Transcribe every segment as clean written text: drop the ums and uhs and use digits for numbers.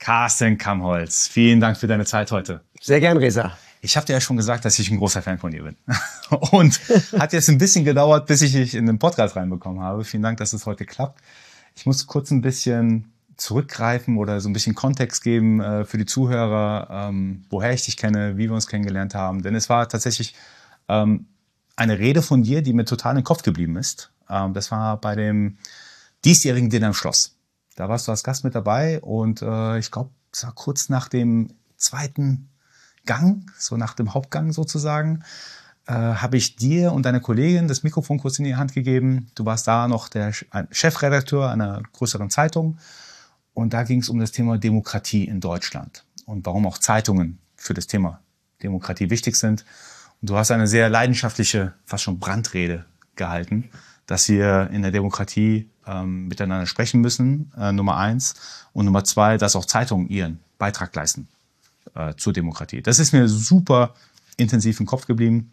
Carsten Kammholz, vielen Dank für deine Zeit heute. Sehr gern, Reza. Ich habe dir ja schon gesagt, dass ich ein großer Fan von dir bin. Und hat jetzt ein bisschen gedauert, bis ich dich in den Podcast reinbekommen habe. Vielen Dank, dass es heute klappt. Ich muss kurz ein bisschen zurückgreifen oder so ein bisschen Kontext geben für die Zuhörer, woher ich dich kenne, wie wir uns kennengelernt haben. Denn es war tatsächlich eine Rede von dir, die mir total im Kopf geblieben ist. Das war bei dem diesjährigen Dinner im Schloss. Da warst du als Gast mit dabei und ich glaube, es war kurz nach dem zweiten Gang, so nach dem Hauptgang sozusagen, habe ich dir und deiner Kollegin das Mikrofon kurz in die Hand gegeben. Du warst da noch der Chefredakteur einer größeren Zeitung und da ging es um das Thema Demokratie in Deutschland und warum auch Zeitungen für das Thema Demokratie wichtig sind. Und du hast eine sehr leidenschaftliche, fast schon Brandrede gehalten, dass wir in der Demokratie miteinander sprechen müssen, Nummer 1. Und Nummer 2, dass auch Zeitungen ihren Beitrag leisten zur Demokratie. Das ist mir super intensiv im Kopf geblieben.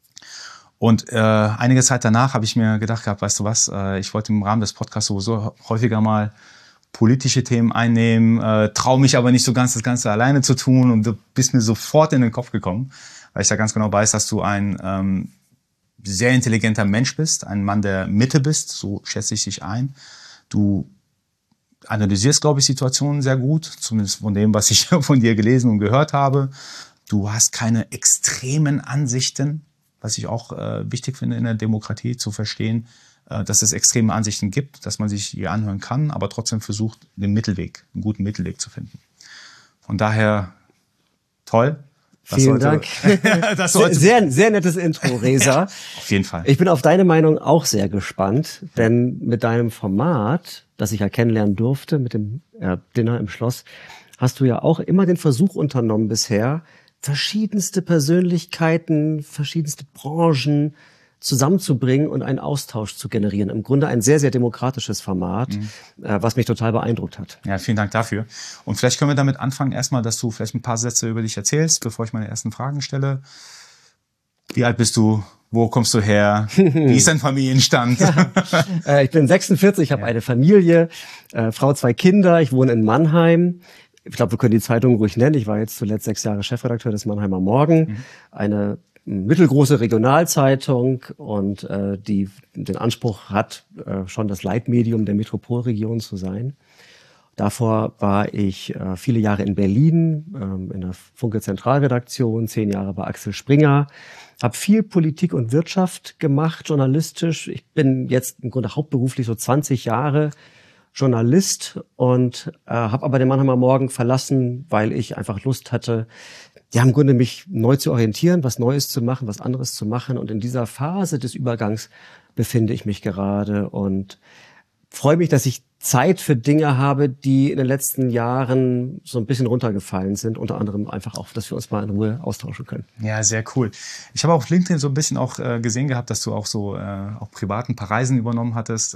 Und einige Zeit danach habe ich mir gedacht gehabt, weißt du was, ich wollte im Rahmen des Podcasts sowieso häufiger mal politische Themen einnehmen, traue mich aber nicht so ganz, das Ganze alleine zu tun. Und du bist mir sofort in den Kopf gekommen, weil ich da ganz genau weiß, dass du ein sehr intelligenter Mensch bist, ein Mann der Mitte bist, so schätze ich dich ein. Du analysierst, glaube ich, Situationen sehr gut, zumindest von dem, was ich von dir gelesen und gehört habe. Du hast keine extremen Ansichten, was ich auch wichtig finde in der Demokratie, zu verstehen, dass es extreme Ansichten gibt, dass man sich hier anhören kann, aber trotzdem versucht, einen guten Mittelweg zu finden. Von daher, toll. Vielen Dank. Sehr nettes Intro, Reza. Ja, auf jeden Fall. Ich bin auf deine Meinung auch sehr gespannt, denn mit deinem Format, das ich ja kennenlernen durfte, mit dem Dinner im Schloss, hast du ja auch immer den Versuch unternommen bisher, verschiedenste Persönlichkeiten, verschiedenste Branchen zusammenzubringen und einen Austausch zu generieren. Im Grunde ein sehr, sehr demokratisches Format, was mich total beeindruckt hat. Ja, vielen Dank dafür. Und vielleicht können wir damit anfangen, erstmal, dass du vielleicht ein paar Sätze über dich erzählst, bevor ich meine ersten Fragen stelle. Wie alt bist du? Wo kommst du her? Wie ist dein Familienstand? Ja, ich bin 46, ich habe eine Familie, Frau, 2 Kinder. Ich wohne in Mannheim. Ich glaube, wir können die Zeitung ruhig nennen. Ich war jetzt zuletzt 6 Jahre Chefredakteur des Mannheimer Morgen. Eine mittelgroße Regionalzeitung und die den Anspruch hat, schon das Leitmedium der Metropolregion zu sein. Davor war ich viele Jahre in Berlin, in der Funke Zentralredaktion, 10 Jahre bei Axel Springer, habe viel Politik und Wirtschaft gemacht, journalistisch. Ich bin jetzt im Grunde hauptberuflich so 20 Jahre Journalist und habe aber den Mannheimer Morgen verlassen, weil ich einfach Lust hatte, ja, im Grunde mich neu zu orientieren, was Neues zu machen, was anderes zu machen. Und in dieser Phase des Übergangs befinde ich mich gerade und freue mich, dass ich Zeit für Dinge habe, die in den letzten Jahren so ein bisschen runtergefallen sind. Unter anderem einfach auch, dass wir uns mal in Ruhe austauschen können. Ja, sehr cool. Ich habe auf LinkedIn so ein bisschen auch gesehen gehabt, dass du auch so auch privat ein paar Reisen unternommen hattest,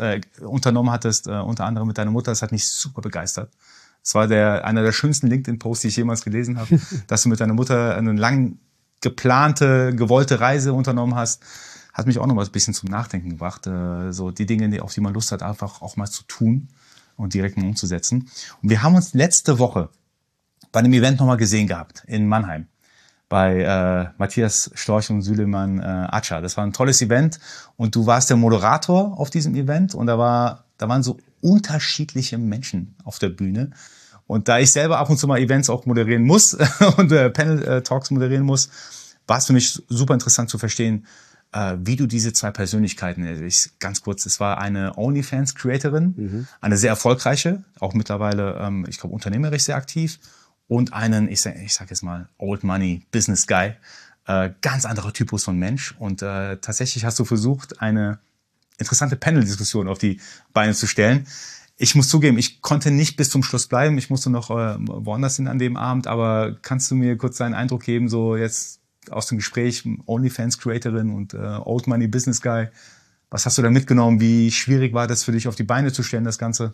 unter anderem mit deiner Mutter. Das hat mich super begeistert. Es war einer der schönsten LinkedIn-Posts, die ich jemals gelesen habe, dass du mit deiner Mutter eine lang geplante, gewollte Reise unternommen hast. Hat mich auch noch mal ein bisschen zum Nachdenken gebracht. So die Dinge, auf die man Lust hat, einfach auch mal zu tun und direkt mal umzusetzen. Und wir haben uns letzte Woche bei einem Event noch mal gesehen gehabt in Mannheim bei Matthias Storch und Süleyman Acar. Das war ein tolles Event und du warst der Moderator auf diesem Event und da waren so unterschiedliche Menschen auf der Bühne. Und da ich selber ab und zu mal Events auch moderieren muss und Panel-Talks moderieren muss, war es für mich super interessant zu verstehen, wie du diese 2 Persönlichkeiten, ganz kurz, es war eine OnlyFans-Creatorin, eine sehr erfolgreiche, auch mittlerweile, ich glaube, unternehmerisch sehr aktiv, und einen, ich sag jetzt mal, Old Money Business Guy, ganz anderer Typus von Mensch. Und tatsächlich hast du versucht, eine interessante Panel-Diskussion auf die Beine zu stellen. Ich muss zugeben, ich konnte nicht bis zum Schluss bleiben. Ich musste noch woanders hin an dem Abend. Aber kannst du mir kurz deinen Eindruck geben, so jetzt aus dem Gespräch, OnlyFans-Creatorin und Old Money Business Guy, was hast du da mitgenommen? Wie schwierig war das für dich, auf die Beine zu stellen, das Ganze?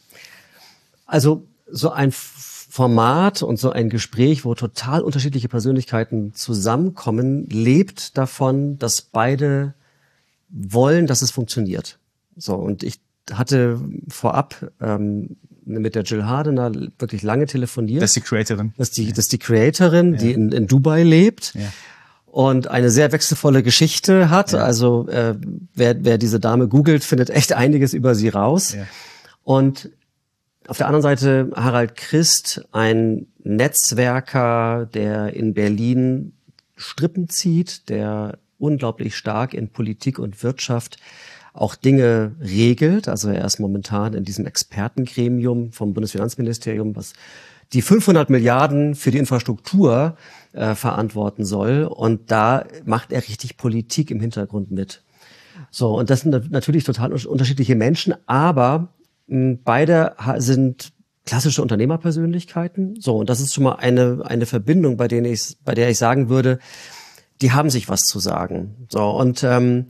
Also so ein Format und so ein Gespräch, wo total unterschiedliche Persönlichkeiten zusammenkommen, lebt davon, dass beide wollen, dass es funktioniert. So, und ich hatte vorab mit der Jill Hardener wirklich lange telefoniert. Das ist die Creatorin. Das ist die Creatorin, die in Dubai lebt. Ja. Und eine sehr wechselvolle Geschichte hat. Ja. Also wer diese Dame googelt, findet echt einiges über sie raus. Ja. Und auf der anderen Seite Harald Christ, ein Netzwerker, der in Berlin Strippen zieht, der unglaublich stark in Politik und Wirtschaft auch Dinge regelt. Also er ist momentan in diesem Expertengremium vom Bundesfinanzministerium, was die 500 Milliarden für die Infrastruktur verantworten soll. Und da macht er richtig Politik im Hintergrund mit. So, und das sind natürlich total unterschiedliche Menschen, aber beide sind klassische Unternehmerpersönlichkeiten. So, und das ist schon mal eine Verbindung, bei der ich sagen würde, die haben sich was zu sagen. So, und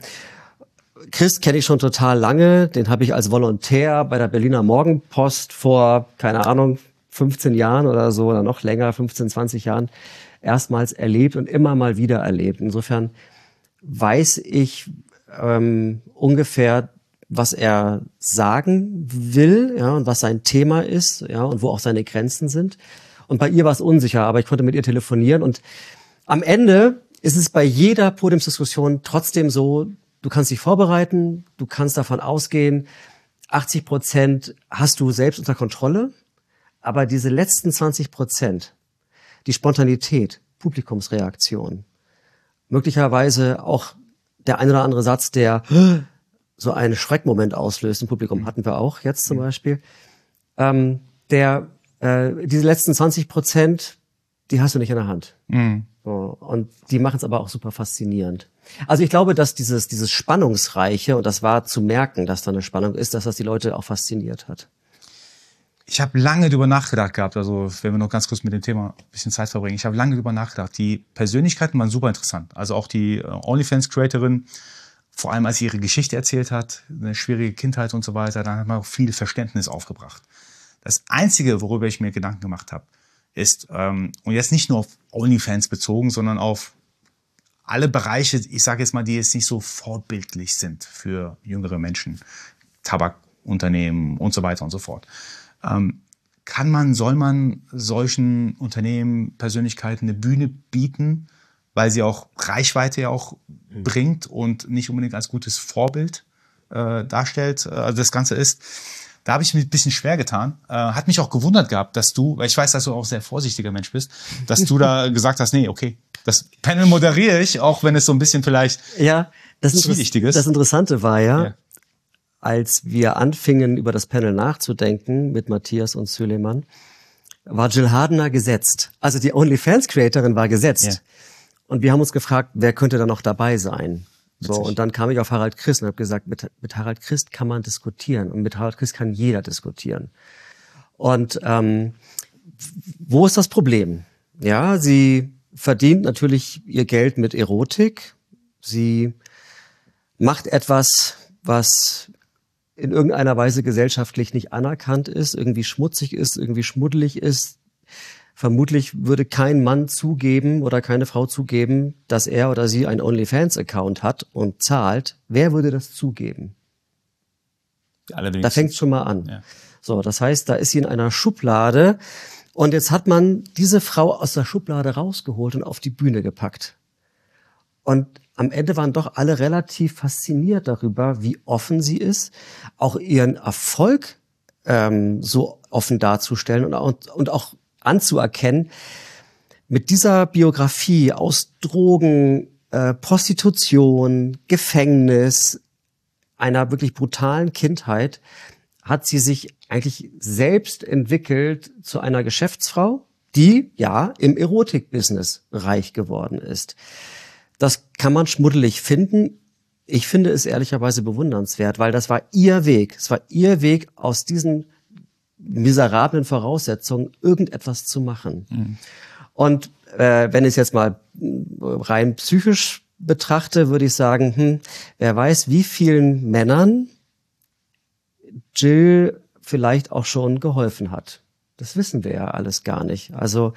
Christ kenne ich schon total lange. Den habe ich als Volontär bei der Berliner Morgenpost vor, keine Ahnung, 15 Jahren oder so, oder noch länger, 15, 20 Jahren, erstmals erlebt und immer mal wieder erlebt. Insofern weiß ich ungefähr, was er sagen will, ja, und was sein Thema ist, ja, und wo auch seine Grenzen sind. Und bei ihr war es unsicher, aber ich konnte mit ihr telefonieren. Und am Ende ist es bei jeder Podiumsdiskussion trotzdem so, du kannst dich vorbereiten, du kannst davon ausgehen, 80% hast du selbst unter Kontrolle, aber diese letzten 20%, die Spontanität, Publikumsreaktion, möglicherweise auch der ein oder andere Satz, der so einen Schreckmoment auslöst im Publikum, hatten wir auch jetzt zum Beispiel, diese letzten 20%, die hast du nicht in der Hand. Mhm. So, und die machen es aber auch super faszinierend. Also ich glaube, dass dieses Spannungsreiche, und das war zu merken, dass da eine Spannung ist, dass das die Leute auch fasziniert hat. Ich habe lange drüber nachgedacht gehabt, also wenn wir noch ganz kurz mit dem Thema ein bisschen Zeit verbringen. Ich habe lange drüber nachgedacht. Die Persönlichkeiten waren super interessant. Also auch die OnlyFans-Creatorin, vor allem als sie ihre Geschichte erzählt hat, eine schwierige Kindheit und so weiter, dann hat man auch viel Verständnis aufgebracht. Das Einzige, worüber ich mir Gedanken gemacht habe, ist, und jetzt nicht nur auf OnlyFans bezogen, sondern auf alle Bereiche, ich sage jetzt mal, die jetzt nicht so vorbildlich sind für jüngere Menschen, Tabakunternehmen und so weiter und so fort. Soll man solchen Unternehmen, Persönlichkeiten eine Bühne bieten, weil sie auch Reichweite ja auch bringt und nicht unbedingt als gutes Vorbild darstellt, also das Ganze ist. Da habe ich mich ein bisschen schwer getan. Hat mich auch gewundert gehabt, dass du, weil ich weiß, dass du auch ein sehr vorsichtiger Mensch bist, dass du da gesagt hast, nee, okay, das Panel moderiere ich, auch wenn es so ein bisschen vielleicht zwielichtig ist. Das Interessante war ja, als wir anfingen, über das Panel nachzudenken mit Matthias und Süleyman, war Jill Hardener gesetzt. Also die OnlyFans-Creatorin war gesetzt. Ja. Und wir haben uns gefragt, wer könnte da noch dabei sein? So, und dann kam ich auf Harald Christ und habe gesagt, mit Harald Christ kann man diskutieren und mit Harald Christ kann jeder diskutieren. Und wo ist das Problem? Ja, sie verdient natürlich ihr Geld mit Erotik. Sie macht etwas, was in irgendeiner Weise gesellschaftlich nicht anerkannt ist, irgendwie schmutzig ist, irgendwie schmuddelig ist. Vermutlich würde kein Mann zugeben oder keine Frau zugeben, dass er oder sie einen OnlyFans-Account hat und zahlt. Wer würde das zugeben? Allerdings. Da fängt es schon mal an. Ja. So, das heißt, da ist sie in einer Schublade und jetzt hat man diese Frau aus der Schublade rausgeholt und auf die Bühne gepackt. Und am Ende waren doch alle relativ fasziniert darüber, wie offen sie ist, auch ihren Erfolg so offen darzustellen und auch anzuerkennen, mit dieser Biografie aus Drogen, Prostitution, Gefängnis, einer wirklich brutalen Kindheit, hat sie sich eigentlich selbst entwickelt zu einer Geschäftsfrau, die ja im Erotikbusiness reich geworden ist. Das kann man schmuddelig finden. Ich finde es ehrlicherweise bewundernswert, weil das war ihr Weg. Es war ihr Weg, aus diesen miserablen Voraussetzungen irgendetwas zu machen. Mhm. Und wenn ich es jetzt mal rein psychisch betrachte, würde ich sagen, wer weiß, wie vielen Männern Jill vielleicht auch schon geholfen hat. Das wissen wir ja alles gar nicht. Also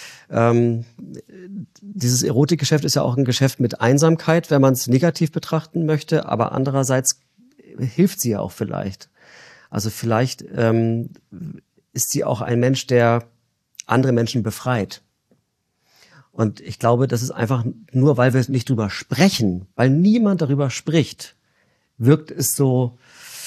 dieses Erotikgeschäft ist ja auch ein Geschäft mit Einsamkeit, wenn man es negativ betrachten möchte, aber andererseits hilft sie ja auch vielleicht. Also vielleicht ist sie auch ein Mensch, der andere Menschen befreit. Und ich glaube, das ist einfach nur, weil wir nicht drüber sprechen, weil niemand darüber spricht, wirkt es so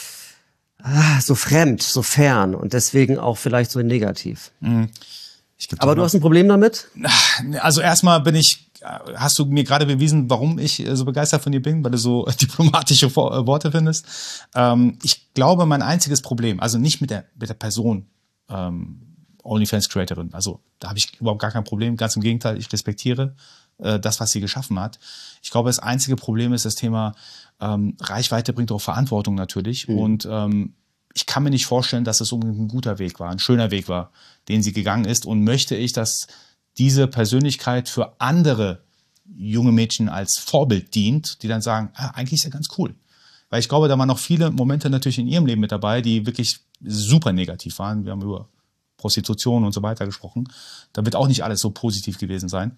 fremd, so fern und deswegen auch vielleicht so negativ. Aber du hast ein Problem damit? Also erstmal hast du mir gerade bewiesen, warum ich so begeistert von dir bin, weil du so diplomatische Worte findest. Ich glaube, mein einziges Problem, also nicht mit der Person, OnlyFans-Creatorin, also da habe ich überhaupt gar kein Problem, ganz im Gegenteil, ich respektiere das, was sie geschaffen hat. Ich glaube, das einzige Problem ist das Thema Reichweite bringt auch Verantwortung natürlich und ich kann mir nicht vorstellen, dass es unbedingt ein guter Weg war, ein schöner Weg war, den sie gegangen ist und möchte ich, dass diese Persönlichkeit für andere junge Mädchen als Vorbild dient, die dann sagen, eigentlich ist ja ganz cool. Weil ich glaube, da waren noch viele Momente natürlich in ihrem Leben mit dabei, die wirklich super negativ waren. Wir haben über Prostitution und so weiter gesprochen. Da wird auch nicht alles so positiv gewesen sein.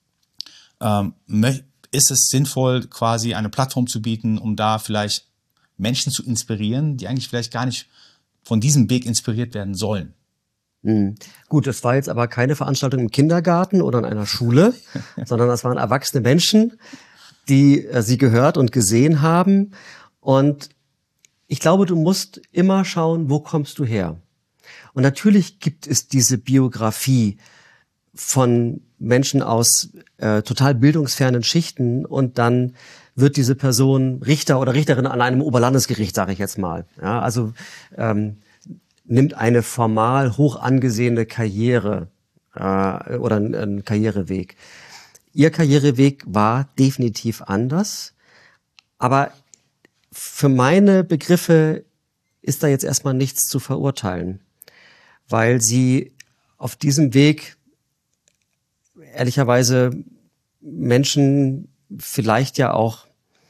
Ist es sinnvoll, quasi eine Plattform zu bieten, um da vielleicht Menschen zu inspirieren, die eigentlich vielleicht gar nicht von diesem Weg inspiriert werden sollen? Gut, das war jetzt aber keine Veranstaltung im Kindergarten oder in einer Schule, sondern das waren erwachsene Menschen, die sie gehört und gesehen haben. Und ich glaube, du musst immer schauen, wo kommst du her? Und natürlich gibt es diese Biografie von Menschen aus total bildungsfernen Schichten und dann wird diese Person Richter oder Richterin an einem Oberlandesgericht, sage ich jetzt mal. Ja, also nimmt eine formal hoch angesehene Karriere oder einen Karriereweg. Ihr Karriereweg war definitiv anders, aber für meine Begriffe ist da jetzt erstmal nichts zu verurteilen, weil sie auf diesem Weg ehrlicherweise Menschen vielleicht ja auch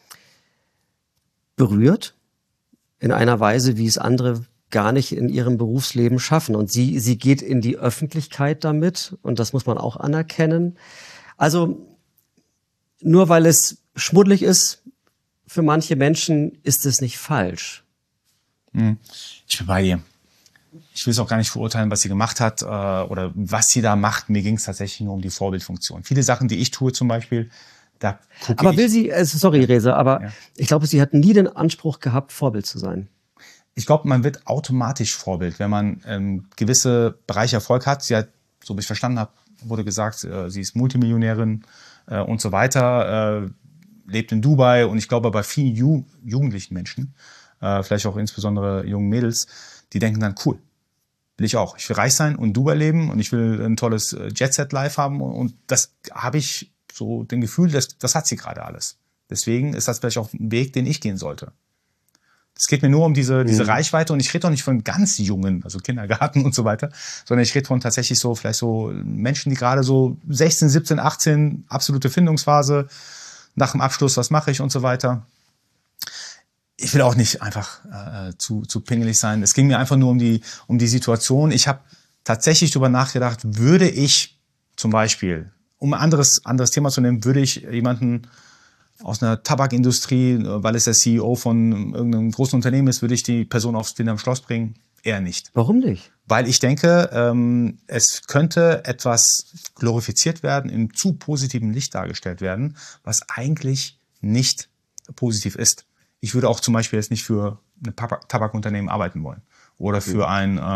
berührt in einer Weise, wie es andere gar nicht in ihrem Berufsleben schaffen. Und sie geht in die Öffentlichkeit damit und das muss man auch anerkennen. Also nur weil es schmuddelig ist, für manche Menschen ist es nicht falsch. Ich bin bei dir. Ich will es auch gar nicht verurteilen, was sie gemacht hat oder was sie da macht. Mir ging es tatsächlich nur um die Vorbildfunktion. Viele Sachen, die ich tue zum Beispiel, da gucke ich... Aber will sie, sorry Reza, aber ja. Ich glaube, sie hat nie den Anspruch gehabt, Vorbild zu sein. Ich glaube, man wird automatisch Vorbild, wenn man gewisse Bereiche Erfolg hat. Sie hat, so wie ich verstanden habe, wurde gesagt, sie ist Multimillionärin und so weiter, lebt in Dubai und ich glaube, bei vielen jugendlichen Menschen, vielleicht auch insbesondere jungen Mädels, die denken dann, cool, will ich auch. Ich will reich sein und Dubai leben und ich will ein tolles Jet-Set-Life haben und das habe ich so den Gefühl, das hat sie gerade alles. Deswegen ist das vielleicht auch ein Weg, den ich gehen sollte. Es geht mir nur um diese Reichweite und ich rede doch nicht von ganz Jungen, also Kindergarten und so weiter, sondern ich rede von tatsächlich so, vielleicht so Menschen, die gerade so 16, 17, 18, absolute Findungsphase, nach dem Abschluss, was mache ich und so weiter. Ich will auch nicht einfach zu pingelig sein. Es ging mir einfach nur um die Situation. Ich habe tatsächlich darüber nachgedacht, würde ich zum Beispiel, um ein anderes Thema zu nehmen, würde ich jemanden aus einer Tabakindustrie, weil es der CEO von irgendeinem großen Unternehmen ist, würde ich die Person aufs Dinner am Schloss bringen? Eher nicht. Warum nicht? Weil ich denke, es könnte etwas glorifiziert werden, in zu positivem Licht dargestellt werden, was eigentlich nicht positiv ist. Ich würde auch zum Beispiel jetzt nicht für ein Tabakunternehmen arbeiten wollen oder für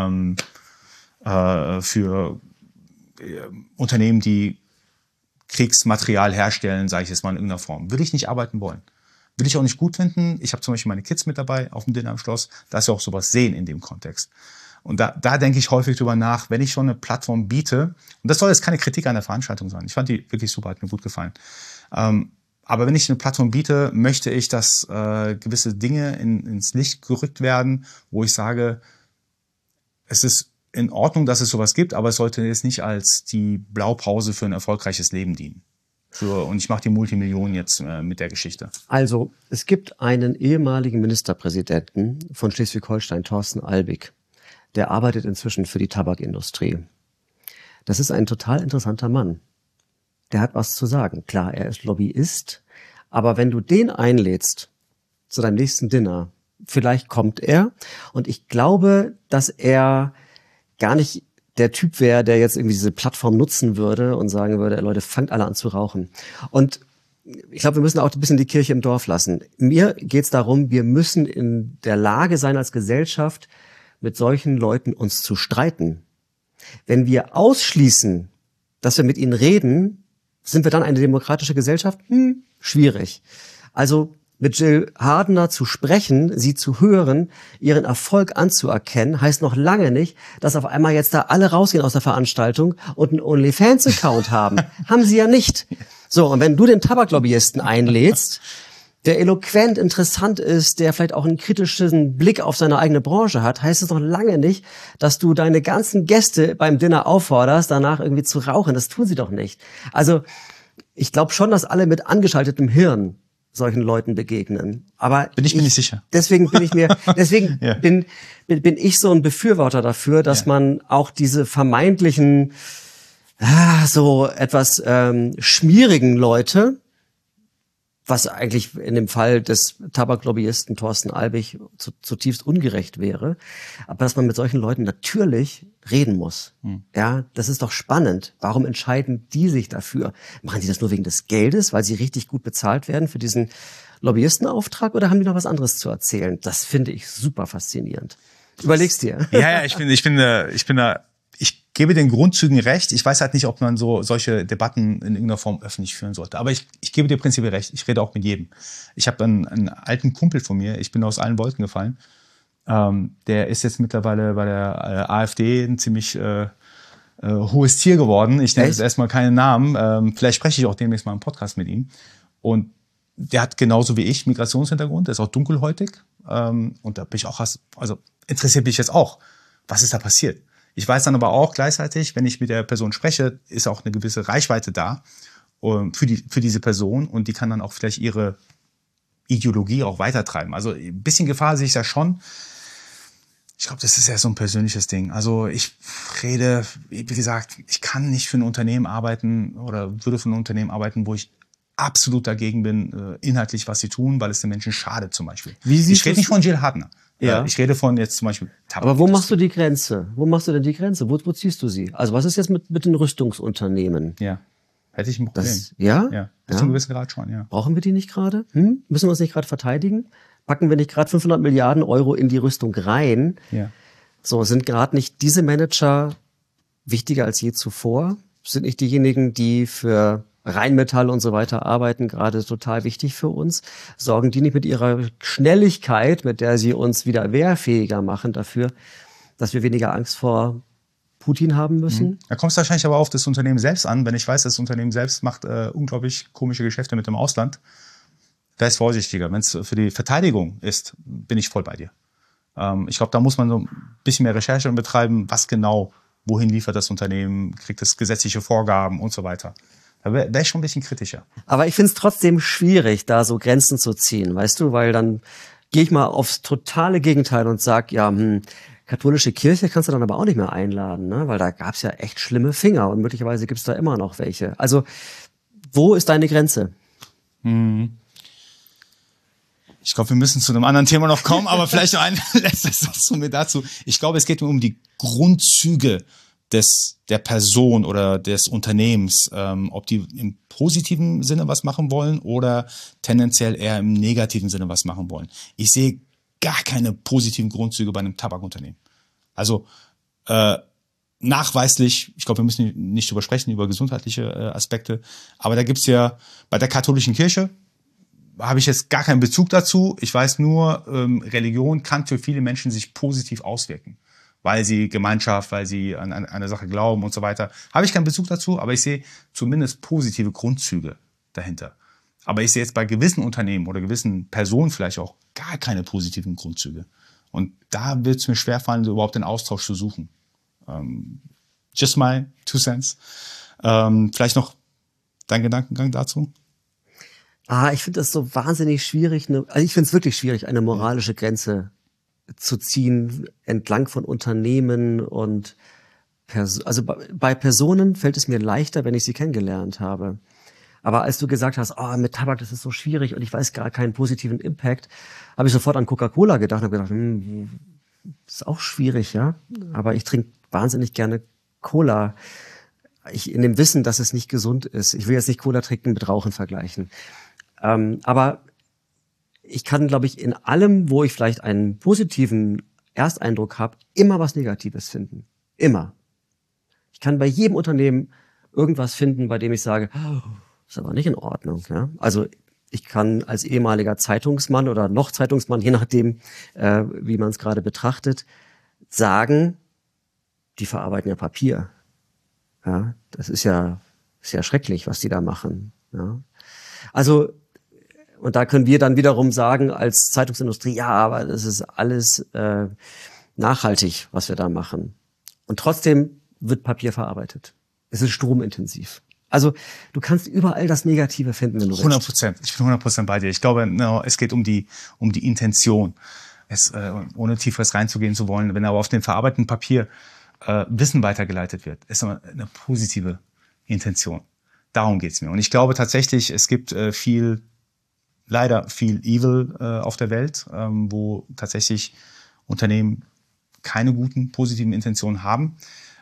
für Unternehmen, die Kriegsmaterial herstellen, sage ich jetzt mal in irgendeiner Form. Würde ich nicht arbeiten wollen. Will ich auch nicht gut finden. Ich habe zum Beispiel meine Kids mit dabei auf dem Dinner am Schloss, dass sie auch sowas sehen in dem Kontext. Und da denke ich häufig drüber nach, wenn ich schon eine Plattform biete, und das soll jetzt keine Kritik an der Veranstaltung sein, ich fand die wirklich super, hat mir gut gefallen. Aber wenn ich eine Plattform biete, möchte ich, dass gewisse Dinge ins Licht gerückt werden, wo ich sage, es ist in Ordnung, dass es sowas gibt, aber es sollte jetzt nicht als die Blaupause für ein erfolgreiches Leben dienen. Und ich mache die Multimillionen jetzt mit der Geschichte. Also, es gibt einen ehemaligen Ministerpräsidenten von Schleswig-Holstein, Thorsten Albig. Der arbeitet inzwischen für die Tabakindustrie. Das ist ein total interessanter Mann. Der hat was zu sagen. Klar, er ist Lobbyist, aber wenn du den einlädst zu deinem nächsten Dinner, vielleicht kommt er und ich glaube, dass er gar nicht der Typ wäre, der jetzt irgendwie diese Plattform nutzen würde und sagen würde, Leute, fangt alle an zu rauchen. Und ich glaube, wir müssen auch ein bisschen die Kirche im Dorf lassen. Mir geht es darum, wir müssen in der Lage sein, als Gesellschaft mit solchen Leuten uns zu streiten. Wenn wir ausschließen, dass wir mit ihnen reden, sind wir dann eine demokratische Gesellschaft? Schwierig. Also mit Jill Hardener zu sprechen, sie zu hören, ihren Erfolg anzuerkennen, heißt noch lange nicht, dass auf einmal jetzt da alle rausgehen aus der Veranstaltung und einen OnlyFans-Account haben. Haben sie ja nicht. So, und wenn du den Tabaklobbyisten einlädst, der eloquent interessant ist, der vielleicht auch einen kritischen Blick auf seine eigene Branche hat, heißt es noch lange nicht, dass du deine ganzen Gäste beim Dinner aufforderst, danach irgendwie zu rauchen. Das tun sie doch nicht. Also ich glaube schon, dass alle mit angeschaltetem Hirn solchen Leuten begegnen. Aber bin ich mir nicht sicher. Deswegen ja. bin ich so ein Befürworter dafür, dass man auch diese vermeintlichen, so etwas schmierigen Leute, was eigentlich in dem Fall des Tabaklobbyisten Thorsten Albig zutiefst ungerecht wäre, aber dass man mit solchen Leuten natürlich reden muss. Ja, das ist doch spannend. Warum entscheiden die sich dafür? Machen die das nur wegen des Geldes, weil sie richtig gut bezahlt werden für diesen Lobbyistenauftrag, oder haben die noch was anderes zu erzählen? Das finde ich super faszinierend. Überlegst dir. Ja, ich gebe den Grundzügen recht. Ich weiß halt nicht, ob man solche Debatten in irgendeiner Form öffentlich führen sollte. Aber ich gebe dir prinzipiell recht. Ich rede auch mit jedem. Ich habe einen alten Kumpel von mir. Ich bin aus allen Wolken gefallen. Der ist jetzt mittlerweile bei der AfD ein ziemlich hohes Tier geworden. Ich nenne jetzt erstmal keinen Namen. Vielleicht spreche ich auch demnächst mal im Podcast mit ihm. Und der hat genauso wie ich Migrationshintergrund. Der ist auch dunkelhäutig. Und da bin ich auch, also interessiert mich jetzt auch, was ist da passiert. Ich weiß dann aber auch gleichzeitig, wenn ich mit der Person spreche, ist auch eine gewisse Reichweite da für diese Person, und die kann dann auch vielleicht ihre Ideologie auch weitertreiben. Also ein bisschen Gefahr sehe ich da schon. Ich glaube, das ist ja so ein persönliches Ding. Also ich rede, wie gesagt, ich kann nicht für ein Unternehmen arbeiten oder würde für ein Unternehmen arbeiten, wo ich absolut dagegen bin, inhaltlich, was sie tun, weil es den Menschen schadet zum Beispiel. Ich rede nicht von Jill Hardener. Ja. Ich rede von jetzt zum Beispiel Tabak. Aber wo machst du die Grenze? Wo machst du denn die Grenze? Wo ziehst du sie? Also was ist jetzt mit den Rüstungsunternehmen? Ja, hätte ich ein Problem. Ja? Bis zu einem gewissen Grad schon, ja. Brauchen wir die nicht gerade? Müssen wir uns nicht gerade verteidigen? Packen wir nicht gerade 500 Milliarden Euro in die Rüstung rein? Ja. So, sind gerade nicht diese Manager wichtiger als je zuvor? Sind nicht diejenigen, die für Rheinmetall und so weiter arbeiten, gerade total wichtig für uns? Sorgen die nicht mit ihrer Schnelligkeit, mit der sie uns wieder wehrfähiger machen, dafür, dass wir weniger Angst vor Putin haben müssen? Da kommt es wahrscheinlich aber auf das Unternehmen selbst an. Wenn ich weiß, das Unternehmen selbst macht unglaublich komische Geschäfte mit dem Ausland, wäre es vorsichtiger. Wenn es für die Verteidigung ist, bin ich voll bei dir. Ich glaube, da muss man so ein bisschen mehr Recherche betreiben, was genau, wohin liefert das Unternehmen, kriegt es gesetzliche Vorgaben und so weiter. Da wäre ich schon ein bisschen kritischer. Aber ich finde es trotzdem schwierig, da so Grenzen zu ziehen, weißt du? Weil dann gehe ich mal aufs totale Gegenteil und sag, ja, katholische Kirche kannst du dann aber auch nicht mehr einladen, ne? Weil da gab's ja echt schlimme Finger und möglicherweise gibt's da immer noch welche. Also, wo ist deine Grenze? Ich glaube, wir müssen zu einem anderen Thema noch kommen, aber vielleicht noch ein letztes Satz zu mir dazu. Ich glaube, es geht mir um die Grundzüge der Person oder des Unternehmens, ob die im positiven Sinne was machen wollen oder tendenziell eher im negativen Sinne was machen wollen. Ich sehe gar keine positiven Grundzüge bei einem Tabakunternehmen. Also nachweislich, ich glaube, wir müssen nicht drüber sprechen, über gesundheitliche Aspekte, aber da gibt's ja bei der katholischen Kirche, habe ich jetzt gar keinen Bezug dazu. Ich weiß nur, Religion kann für viele Menschen sich positiv auswirken, weil sie Gemeinschaft, weil sie an eine Sache glauben und so weiter. Habe ich keinen Bezug dazu, aber ich sehe zumindest positive Grundzüge dahinter. Aber ich sehe jetzt bei gewissen Unternehmen oder gewissen Personen vielleicht auch gar keine positiven Grundzüge. Und da wird es mir schwerfallen, überhaupt den Austausch zu suchen. Just my 2 cents. Vielleicht noch dein Gedankengang dazu? Ich finde das so wahnsinnig schwierig. Also ich finde es wirklich schwierig, eine moralische Grenze zu ziehen entlang von Unternehmen und also bei Personen fällt es mir leichter, wenn ich sie kennengelernt habe. Aber als du gesagt hast, mit Tabak, das ist so schwierig und ich weiß gar keinen positiven Impact, habe ich sofort an Coca-Cola gedacht und habe gedacht, ist auch schwierig, ja. Aber ich trinke wahnsinnig gerne Cola. In dem Wissen, dass es nicht gesund ist. Ich will jetzt nicht Cola trinken mit Rauchen vergleichen. Aber ich kann, glaube ich, in allem, wo ich vielleicht einen positiven Ersteindruck habe, immer was Negatives finden. Immer. Ich kann bei jedem Unternehmen irgendwas finden, bei dem ich sage, oh, ist aber nicht in Ordnung. Ja? Also ich kann als ehemaliger Zeitungsmann oder noch Zeitungsmann, je nachdem, wie man es gerade betrachtet, sagen, die verarbeiten ja Papier. Ja, das ist ja schrecklich, was die da machen. Ja. Also, und da können wir dann wiederum sagen, als Zeitungsindustrie, ja, aber das ist alles nachhaltig, was wir da machen. Und trotzdem wird Papier verarbeitet. Es ist stromintensiv. Also, du kannst überall das Negative finden, wenn du 100%. Ich bin 100% bei dir. Ich glaube, es geht um die Intention. Ohne tieferes reinzugehen zu wollen, wenn aber auf dem verarbeiteten Papier Wissen weitergeleitet wird, ist eine positive Intention. Darum geht's mir. Und ich glaube tatsächlich, es gibt leider viel Evil auf der Welt, wo tatsächlich Unternehmen keine guten, positiven Intentionen haben.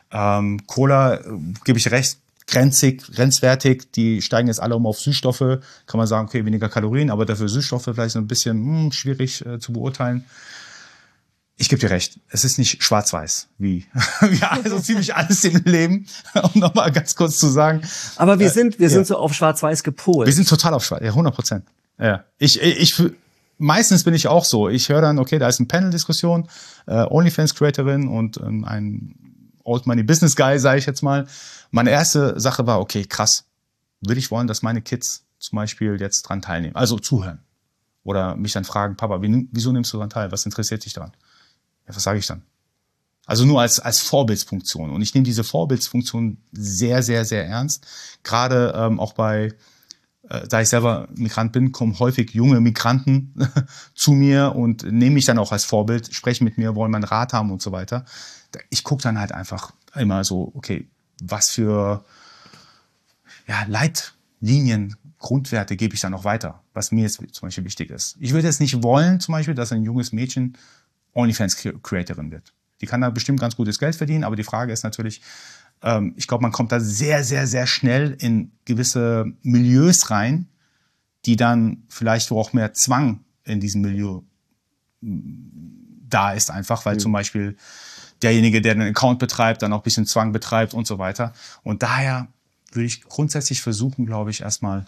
Cola, gebe ich recht, grenzwertig, die steigen jetzt alle auf Süßstoffe, kann man sagen, okay, weniger Kalorien, aber dafür Süßstoffe vielleicht so ein bisschen schwierig zu beurteilen. Ich gebe dir recht, es ist nicht schwarz-weiß, wie also ziemlich alles im Leben, um nochmal ganz kurz zu sagen. Aber wir sind so auf schwarz-weiß gepolt. Wir sind total auf schwarz, ja, 100%. Ja. Meistens bin ich auch so, ich höre dann, okay, da ist eine Panel-Diskussion, OnlyFans-Creatorin und ein Old Money Business Guy, sage ich jetzt mal. Meine erste Sache war, okay, krass, würde ich wollen, dass meine Kids zum Beispiel jetzt dran teilnehmen, also zuhören. Oder mich dann fragen, Papa, wieso nimmst du daran teil, was interessiert dich daran? Ja, was sage ich dann? Also nur als Vorbildsfunktion. Und ich nehme diese Vorbildsfunktion sehr, sehr, sehr ernst. Gerade auch da ich selber Migrant bin, kommen häufig junge Migranten zu mir und nehmen mich dann auch als Vorbild, sprechen mit mir, wollen meinen Rat haben und so weiter. Ich gucke dann halt einfach immer so, okay, was für Leitlinien, Grundwerte gebe ich dann auch weiter, was mir jetzt zum Beispiel wichtig ist. Ich würde jetzt nicht wollen, zum Beispiel, dass ein junges Mädchen OnlyFans-Creatorin wird. Die kann da bestimmt ganz gutes Geld verdienen, aber die Frage ist natürlich, ich glaube, man kommt da sehr, sehr, sehr schnell in gewisse Milieus rein, die dann vielleicht, wo auch mehr Zwang in diesem Milieu da ist einfach, weil zum Beispiel derjenige, der den Account betreibt, dann auch ein bisschen Zwang betreibt und so weiter. Und daher würde ich grundsätzlich versuchen, glaube ich, erstmal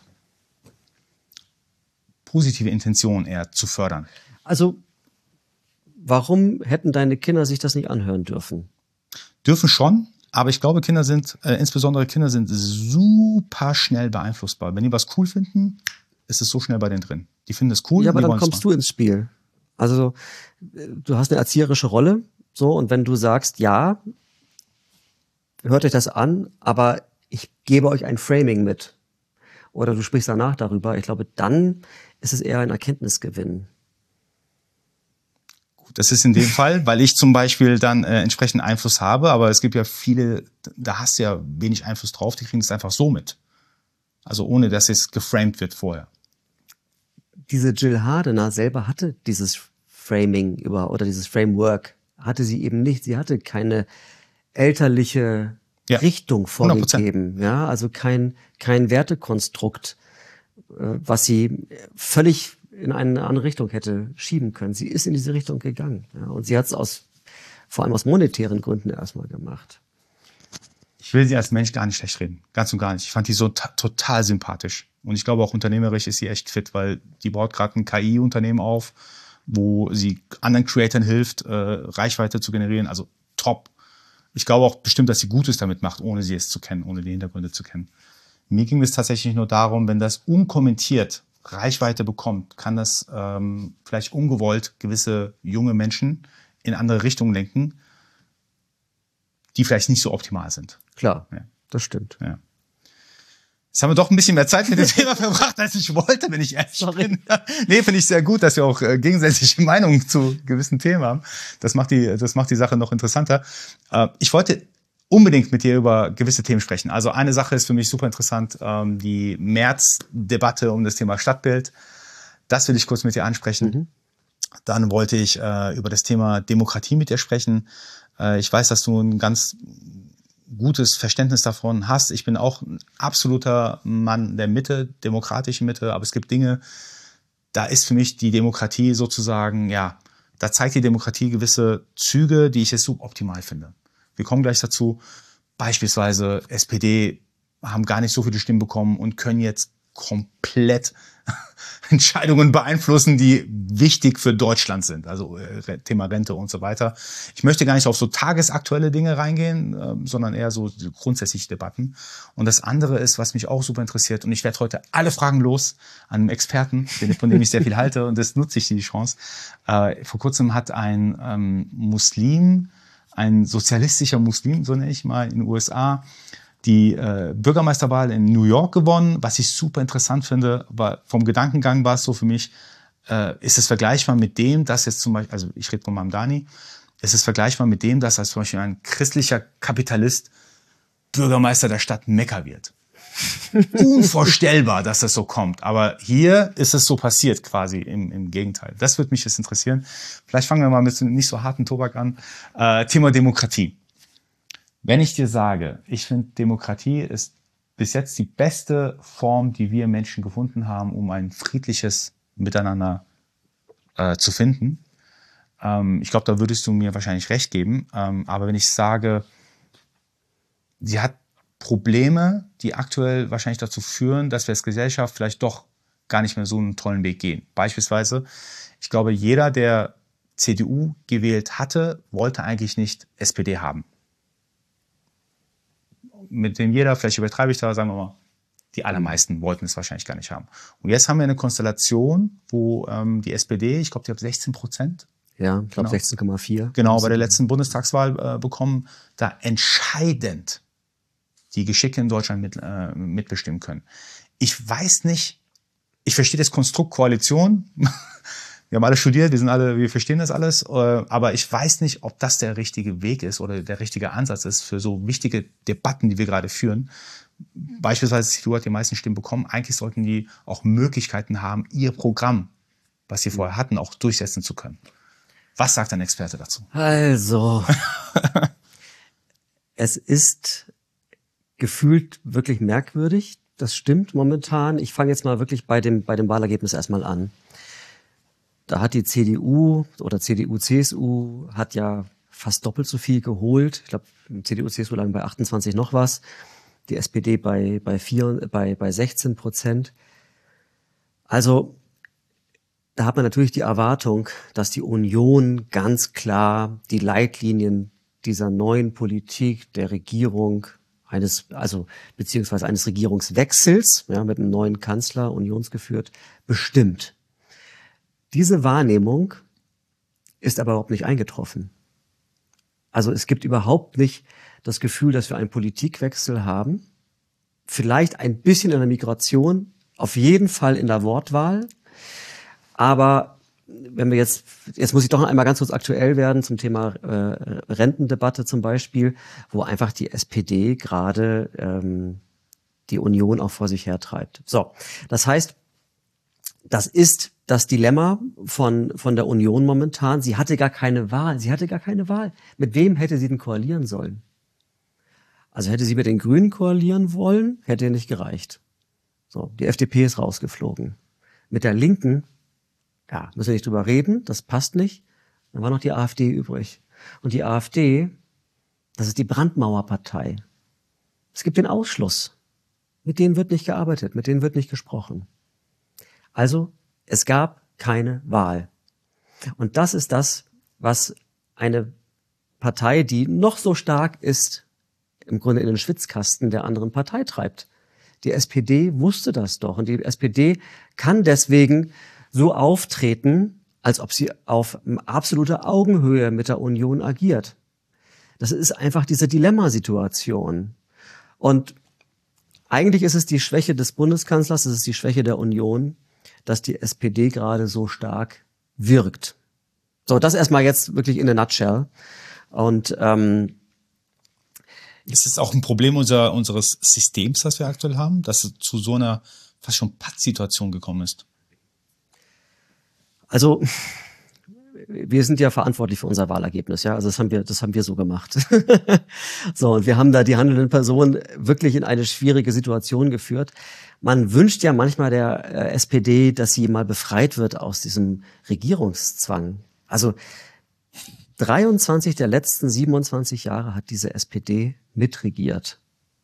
positive Intentionen eher zu fördern. Also, warum hätten deine Kinder sich das nicht anhören dürfen? Dürfen schon, aber ich glaube, insbesondere Kinder sind super schnell beeinflussbar. Wenn die was cool finden, ist es so schnell bei denen drin. Die finden es cool. Ja, aber dann kommst du ins Spiel. Also, du hast eine erzieherische Rolle, so, und wenn du sagst, ja, hört euch das an, aber ich gebe euch ein Framing mit, oder du sprichst danach darüber, ich glaube, dann ist es eher ein Erkenntnisgewinn. Das ist in dem Fall, weil ich zum Beispiel dann entsprechend Einfluss habe, aber es gibt ja viele, da hast du ja wenig Einfluss drauf, die kriegen es einfach so mit. Also ohne, dass es geframed wird vorher. Diese Jill Hardener selber hatte dieses Framing oder dieses Framework, hatte sie eben nicht. Sie hatte keine elterliche Richtung vorgegeben. 100%. Ja, also kein Wertekonstrukt, was sie völlig in eine andere Richtung hätte schieben können. Sie ist in diese Richtung gegangen. Ja, und sie hat es vor allem aus monetären Gründen erstmal gemacht. Ich will sie als Mensch gar nicht schlecht reden. Ganz und gar nicht. Ich fand die so total sympathisch. Und ich glaube auch unternehmerisch ist sie echt fit, weil die baut gerade ein KI-Unternehmen auf, wo sie anderen Creatoren hilft, Reichweite zu generieren. Also top. Ich glaube auch bestimmt, dass sie Gutes damit macht, ohne sie es zu kennen, ohne die Hintergründe zu kennen. Mir ging es tatsächlich nur darum, wenn das unkommentiert Reichweite bekommt, kann das vielleicht ungewollt gewisse junge Menschen in andere Richtungen lenken, die vielleicht nicht so optimal sind. Klar, ja. Das stimmt. Ja. Jetzt haben wir doch ein bisschen mehr Zeit mit dem Thema verbracht, als ich wollte, wenn ich ehrlich bin. Nee, finde ich sehr gut, dass wir auch gegensätzliche Meinungen zu gewissen Themen haben. Das macht die Sache noch interessanter. Ich wollte unbedingt mit dir über gewisse Themen sprechen. Also eine Sache ist für mich super interessant, die März-Debatte um das Thema Stadtbild. Das will ich kurz mit dir ansprechen. Dann wollte ich über das Thema Demokratie mit dir sprechen. Ich weiß, dass du ein ganz gutes Verständnis davon hast. Ich bin auch ein absoluter Mann der Mitte, demokratischen Mitte, aber es gibt Dinge, da ist für mich die Demokratie sozusagen, ja, da zeigt die Demokratie gewisse Züge, die ich jetzt suboptimal finde. Wir kommen gleich dazu. Beispielsweise SPD haben gar nicht so viele Stimmen bekommen und können jetzt komplett Entscheidungen beeinflussen, die wichtig für Deutschland sind. Also Thema Rente und so weiter. Ich möchte gar nicht auf so tagesaktuelle Dinge reingehen, sondern eher so grundsätzliche Debatten. Und das andere ist, was mich auch super interessiert, und ich werde heute alle Fragen los an einen Experten, von dem ich sehr viel halte, und das nutze ich die Chance. Vor kurzem hat ein Muslim, ein sozialistischer Muslim, so nenne ich mal, in den USA, die Bürgermeisterwahl in New York gewonnen. Was ich super interessant finde, aber vom Gedankengang war es so für mich, ist es vergleichbar mit dem, dass jetzt zum Beispiel, also ich rede von Mamdani, ist es vergleichbar mit dem, dass als zum Beispiel ein christlicher Kapitalist Bürgermeister der Stadt Mekka wird. Unvorstellbar, dass das so kommt. Aber hier ist es so passiert, quasi im Gegenteil. Das würde mich jetzt interessieren. Vielleicht fangen wir mal mit nicht so harten Tobak an. Thema Demokratie. Wenn ich dir sage, ich finde, Demokratie ist bis jetzt die beste Form, die wir Menschen gefunden haben, um ein friedliches Miteinander zu finden. Ich glaube, da würdest du mir wahrscheinlich recht geben. Aber wenn ich sage, sie hat Probleme, die aktuell wahrscheinlich dazu führen, dass wir als Gesellschaft vielleicht doch gar nicht mehr so einen tollen Weg gehen. Beispielsweise, ich glaube, jeder, der CDU gewählt hatte, wollte eigentlich nicht SPD haben. Mit dem jeder, vielleicht übertreibe ich da, sagen wir mal, die allermeisten wollten es wahrscheinlich gar nicht haben. Und jetzt haben wir eine Konstellation, wo die SPD, ich glaube, die hat 16%. Ja, ich glaube 16,4. Genau, bei der letzten Bundestagswahl bekommen, da entscheidend die Geschicke in Deutschland mitbestimmen können. Ich weiß nicht, ich verstehe das Konstrukt Koalition. Wir haben alle studiert, wir verstehen das alles, aber ich weiß nicht, ob das der richtige Weg ist oder der richtige Ansatz ist für so wichtige Debatten, die wir gerade führen. Beispielsweise, die CDU hat die meisten Stimmen bekommen. Eigentlich sollten die auch Möglichkeiten haben, ihr Programm, was sie vorher hatten, auch durchsetzen zu können. Was sagt ein Experte dazu? Also, es ist gefühlt wirklich merkwürdig. Das stimmt momentan. Ich fange jetzt mal wirklich bei dem Wahlergebnis erstmal an. Da hat die CDU oder CDU-CSU hat ja fast doppelt so viel geholt. Ich glaube, CDU-CSU lagen bei 28 noch was. Die SPD bei 16%. Also, da hat man natürlich die Erwartung, dass die Union ganz klar die Leitlinien dieser neuen Politik der Regierung beziehungsweise eines Regierungswechsels, ja, mit einem neuen Kanzler, unionsgeführt, bestimmt. Diese Wahrnehmung ist aber überhaupt nicht eingetroffen. Also es gibt überhaupt nicht das Gefühl, dass wir einen Politikwechsel haben. Vielleicht ein bisschen in der Migration, auf jeden Fall in der Wortwahl. Aber wenn wir jetzt muss ich doch noch einmal ganz kurz aktuell werden zum Thema Rentendebatte zum Beispiel, wo einfach die SPD gerade die Union auch vor sich hertreibt. So, das heißt, das ist das Dilemma von der Union momentan. Sie hatte gar keine Wahl. Mit wem hätte sie denn koalieren sollen? Also hätte sie mit den Grünen koalieren wollen, hätte nicht gereicht. So, die FDP ist rausgeflogen. Mit der Linken, ja, müssen wir nicht drüber reden, das passt nicht. Dann war noch die AfD übrig. Und die AfD, das ist die Brandmauerpartei. Es gibt den Ausschluss. Mit denen wird nicht gearbeitet, mit denen wird nicht gesprochen. Also, es gab keine Wahl. Und das ist das, was eine Partei, die noch so stark ist, im Grunde in den Schwitzkasten der anderen Partei treibt. Die SPD wusste das doch. Und die SPD kann deswegen so auftreten, als ob sie auf absoluter Augenhöhe mit der Union agiert. Das ist einfach diese Dilemmasituation. Und eigentlich ist es die Schwäche des Bundeskanzlers, es ist die Schwäche der Union, dass die SPD gerade so stark wirkt. So, das erstmal jetzt wirklich in a nutshell. Und ist es auch ein Problem unseres Systems, das wir aktuell haben, dass es zu so einer fast schon Pattsituation gekommen ist? Also, wir sind ja verantwortlich für unser Wahlergebnis, ja. Also das haben wir so gemacht. So, und wir haben da die handelnden Personen wirklich in eine schwierige Situation geführt. Man wünscht ja manchmal der SPD, dass sie mal befreit wird aus diesem Regierungszwang. Also 23 der letzten 27 Jahre hat diese SPD mitregiert.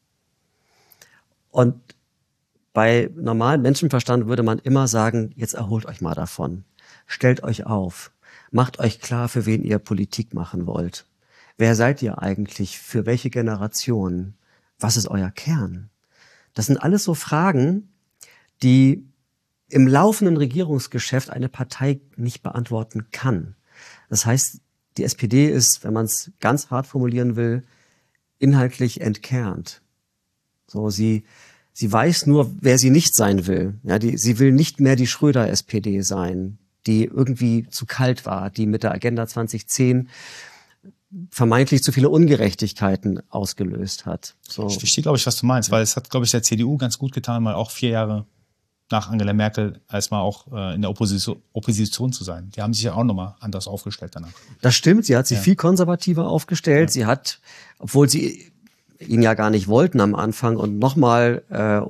Und bei normalem Menschenverstand würde man immer sagen, jetzt erholt euch mal davon. Stellt euch auf. Macht euch klar, für wen ihr Politik machen wollt. Wer seid ihr eigentlich? Für welche Generation? Was ist euer Kern? Das sind alles so Fragen, die im laufenden Regierungsgeschäft eine Partei nicht beantworten kann. Das heißt, die SPD ist, wenn man es ganz hart formulieren will, inhaltlich entkernt. So, sie weiß nur, wer sie nicht sein will. Ja, sie will nicht mehr die Schröder-SPD sein, die irgendwie zu kalt war, die mit der Agenda 2010 vermeintlich zu viele Ungerechtigkeiten ausgelöst hat. So. Ich verstehe, glaube ich, was du meinst, weil es hat, glaube ich, der CDU ganz gut getan, mal auch 4 Jahre nach Angela Merkel erstmal auch in der Opposition zu sein. Die haben sich ja auch nochmal anders aufgestellt danach. Das stimmt, sie hat sich viel konservativer aufgestellt. Ja. Sie hat, obwohl sie ihn ja gar nicht wollten am Anfang und nochmal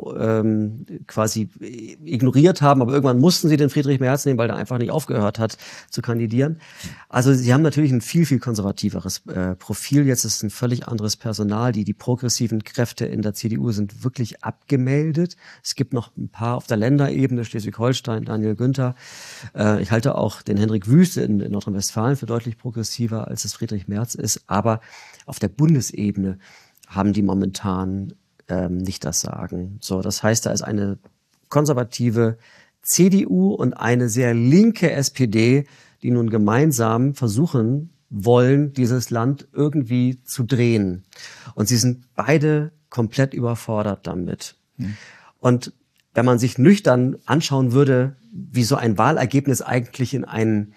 quasi ignoriert haben, aber irgendwann mussten sie den Friedrich Merz nehmen, weil er einfach nicht aufgehört hat zu kandidieren. Also sie haben natürlich ein viel, viel konservativeres Profil. Jetzt ist ein völlig anderes Personal. Die progressiven Kräfte in der CDU sind wirklich abgemeldet. Es gibt noch ein paar auf der Länderebene, Schleswig-Holstein, Daniel Günther. Ich halte auch den Henrik Wüst in Nordrhein-Westfalen für deutlich progressiver, als es Friedrich Merz ist. Aber auf der Bundesebene haben die momentan nicht das Sagen. So, das heißt, da ist eine konservative CDU und eine sehr linke SPD, die nun gemeinsam versuchen wollen, dieses Land irgendwie zu drehen. Und sie sind beide komplett überfordert damit. Und wenn man sich nüchtern anschauen würde, wie so ein Wahlergebnis eigentlich in ein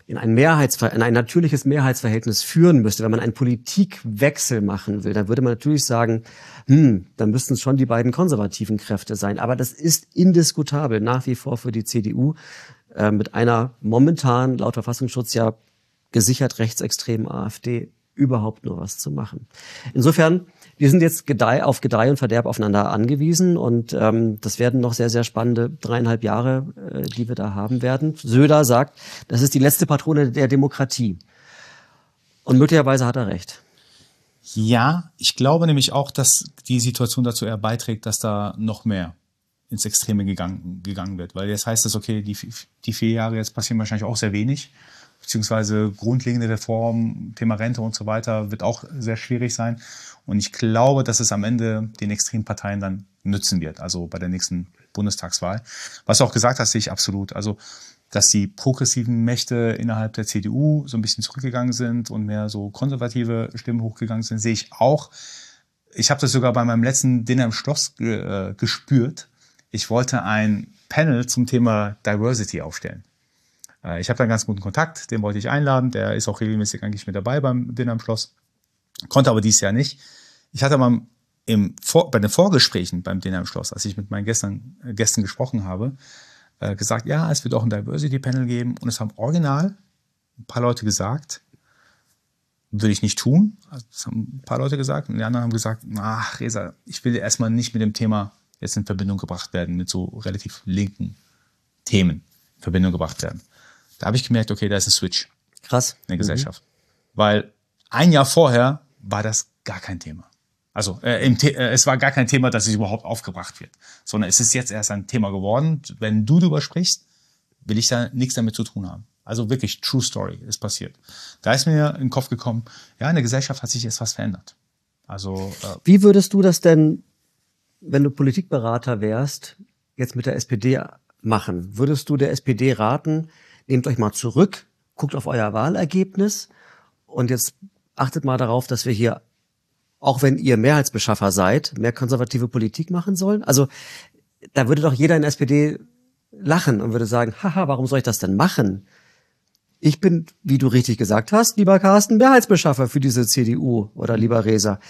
natürliches Mehrheitsverhältnis führen müsste, wenn man einen Politikwechsel machen will, dann würde man natürlich sagen, dann müssten es schon die beiden konservativen Kräfte sein. Aber das ist indiskutabel nach wie vor für die CDU mit einer momentan laut Verfassungsschutz ja gesichert rechtsextremen AfD überhaupt nur was zu machen. Insofern, wir sind jetzt auf Gedeih und Verderb aufeinander angewiesen und das werden noch sehr, sehr spannende 3,5 Jahre, die wir da haben werden. Söder sagt, das ist die letzte Patrone der Demokratie. Und möglicherweise hat er recht. Ja, ich glaube nämlich auch, dass die Situation dazu eher beiträgt, dass da noch mehr ins Extreme gegangen wird. Weil jetzt heißt es, okay, die 4 Jahre jetzt passieren wahrscheinlich auch sehr wenig. Beziehungsweise grundlegende Reformen, Thema Rente und so weiter, wird auch sehr schwierig sein. Und ich glaube, dass es am Ende den Extremparteien dann nützen wird, also bei der nächsten Bundestagswahl. Was du auch gesagt hast, sehe ich absolut. Also, dass die progressiven Mächte innerhalb der CDU so ein bisschen zurückgegangen sind und mehr so konservative Stimmen hochgegangen sind, sehe ich auch. Ich habe das sogar bei meinem letzten Dinner im Schloss gespürt. Ich wollte ein Panel zum Thema Diversity aufstellen. Ich habe da einen ganz guten Kontakt, den wollte ich einladen. Der ist auch regelmäßig eigentlich mit dabei beim Dinner im Schloss. Konnte aber dieses Jahr nicht. Ich hatte mal bei den Vorgesprächen beim Dinner im Schloss, als ich mit meinen Gästen gesprochen habe, gesagt, ja, es wird auch ein Diversity-Panel geben. Und es haben original ein paar Leute gesagt, würde ich nicht tun. Also, das haben ein paar Leute gesagt. Und die anderen haben gesagt, ach, Reza, ich will erstmal nicht mit dem Thema jetzt in Verbindung gebracht werden, mit so relativ linken Themen in Verbindung gebracht werden. Da habe ich gemerkt, okay, da ist ein Switch. Krass. In der Gesellschaft. Weil ein Jahr vorher war das gar kein Thema. Also es war gar kein Thema, dass es überhaupt aufgebracht wird. Sondern es ist jetzt erst ein Thema geworden. Wenn du darüber sprichst, will ich da nichts damit zu tun haben. Also wirklich, True Story ist passiert. Da ist mir in den Kopf gekommen, ja, in der Gesellschaft hat sich jetzt was verändert. Also wie würdest du das denn, wenn du Politikberater wärst, jetzt mit der SPD machen? Würdest du der SPD raten, nehmt euch mal zurück, guckt auf euer Wahlergebnis und jetzt achtet mal darauf, dass wir hier, auch wenn ihr Mehrheitsbeschaffer seid, mehr konservative Politik machen sollen? Also da würde doch jeder in der SPD lachen und würde sagen, haha, warum soll ich das denn machen? Ich bin, wie du richtig gesagt hast, lieber Carsten, Mehrheitsbeschaffer für diese CDU oder lieber Reza.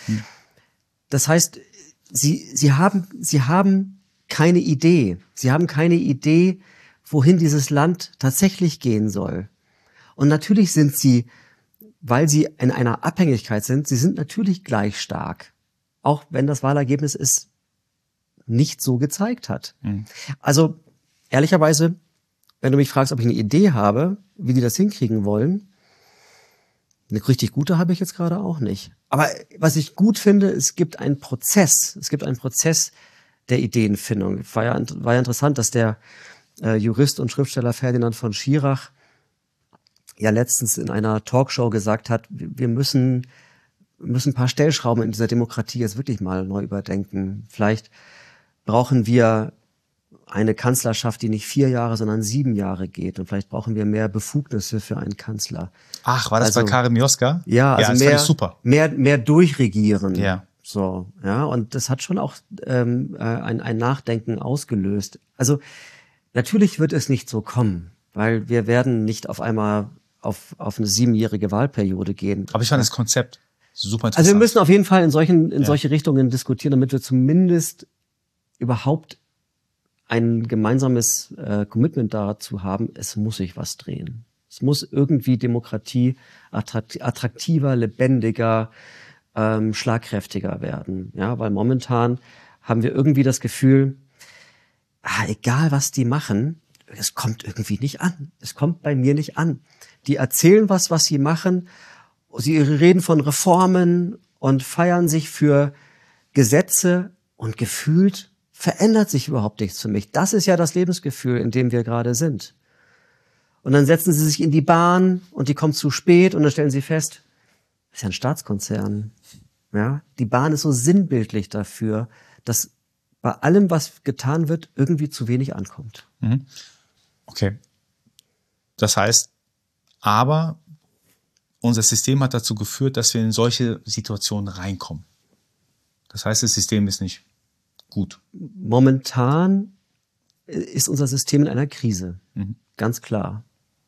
Das heißt, sie haben keine Idee. Sie haben keine Idee, wohin dieses Land tatsächlich gehen soll. Und natürlich sind sie, weil sie in einer Abhängigkeit sind, sie sind natürlich gleich stark. Auch wenn das Wahlergebnis es nicht so gezeigt hat. Also, ehrlicherweise, wenn du mich fragst, ob ich eine Idee habe, wie die das hinkriegen wollen, eine richtig gute habe ich jetzt gerade auch nicht. Aber was ich gut finde, es gibt einen Prozess. Es gibt einen Prozess der Ideenfindung. War ja interessant, dass der Jurist und Schriftsteller Ferdinand von Schirach ja letztens in einer Talkshow gesagt hat, wir müssen ein paar Stellschrauben in dieser Demokratie jetzt wirklich mal neu überdenken. Vielleicht brauchen wir eine Kanzlerschaft, die nicht 4 Jahre, sondern 7 Jahre geht. Und vielleicht brauchen wir mehr Befugnisse für einen Kanzler. Ach, war das bei Karim Mioska? Ja, also das fand ich super. Mehr durchregieren. Ja. So, ja. Und das hat schon auch ein Nachdenken ausgelöst. Also natürlich wird es nicht so kommen, weil wir werden nicht auf einmal auf eine 7-jährige Wahlperiode gehen. Aber ich fand das Konzept super interessant. Also wir müssen auf jeden Fall in solche Richtungen diskutieren, damit wir zumindest überhaupt ein gemeinsames Commitment dazu haben, es muss sich was drehen. Es muss irgendwie Demokratie attraktiver, lebendiger, schlagkräftiger werden. Ja, weil momentan haben wir irgendwie das Gefühl, egal was die machen, es kommt irgendwie nicht an. Es kommt bei mir nicht an. Die erzählen was sie machen. Sie reden von Reformen und feiern sich für Gesetze und gefühlt verändert sich überhaupt nichts für mich. Das ist ja das Lebensgefühl, in dem wir gerade sind. Und dann setzen sie sich in die Bahn und die kommt zu spät und dann stellen sie fest, das ist ja ein Staatskonzern. Ja, die Bahn ist so sinnbildlich dafür, dass bei allem, was getan wird, irgendwie zu wenig ankommt. Okay. Das heißt, aber unser System hat dazu geführt, dass wir in solche Situationen reinkommen. Das heißt, das System ist nicht gut. Momentan ist unser System in einer Krise. Ganz klar.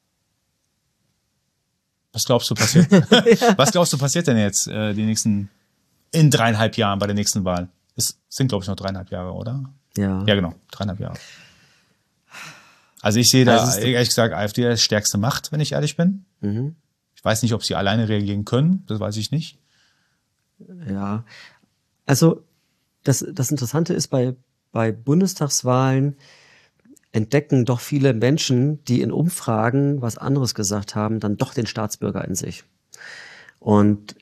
Was glaubst du passiert? Was glaubst du passiert denn jetzt in 3,5 Jahren bei der nächsten Wahl? Es sind, glaube ich, noch 3,5 Jahre, oder? Ja. Ja, genau. 3,5 Jahre. Also ich sehe da, ehrlich gesagt, AfD als stärkste Macht, wenn ich ehrlich bin. Ich weiß nicht, ob sie alleine reagieren können. Das weiß ich nicht. Ja. Also, das Interessante ist, bei Bundestagswahlen entdecken doch viele Menschen, die in Umfragen was anderes gesagt haben, dann doch den Staatsbürger in sich. Und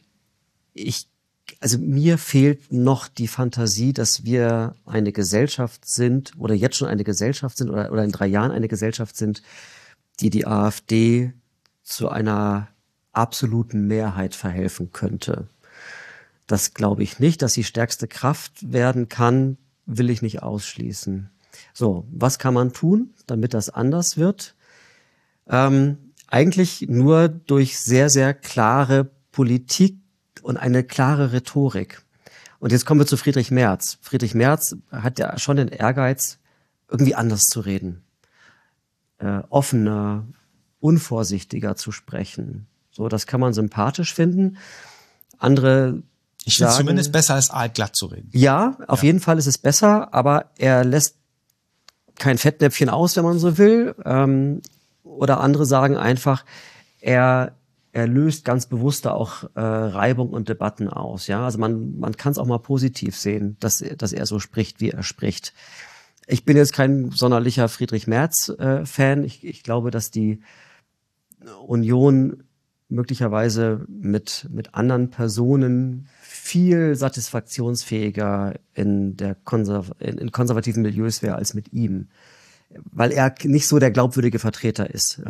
mir fehlt noch die Fantasie, dass wir eine Gesellschaft sind oder jetzt schon eine Gesellschaft sind oder in 3 Jahren eine Gesellschaft sind, die AfD zu einer absoluten Mehrheit verhelfen könnte. Das glaube ich nicht, dass sie stärkste Kraft werden kann, will ich nicht ausschließen. So, was kann man tun, damit das anders wird? Eigentlich nur durch sehr, sehr klare Politik und eine klare Rhetorik. Und jetzt kommen wir zu Friedrich Merz. Friedrich Merz hat ja schon den Ehrgeiz, irgendwie anders zu reden. Offener, unvorsichtiger zu sprechen. So, das kann man sympathisch finden. Andere Ich finde es zumindest besser, als aalglatt zu reden. Ja, auf jeden Fall ist es besser, aber er lässt kein Fettnäpfchen aus, wenn man so will. Oder andere sagen einfach, er löst ganz bewusst da auch Reibung und Debatten aus. Ja, also man kann es auch mal positiv sehen, dass er so spricht, wie er spricht. Ich bin jetzt kein sonderlicher Friedrich Merz-Fan. Ich glaube, dass die Union möglicherweise mit anderen Personen viel satisfaktionsfähiger in konservativen Milieus wäre als mit ihm, weil er nicht so der glaubwürdige Vertreter ist.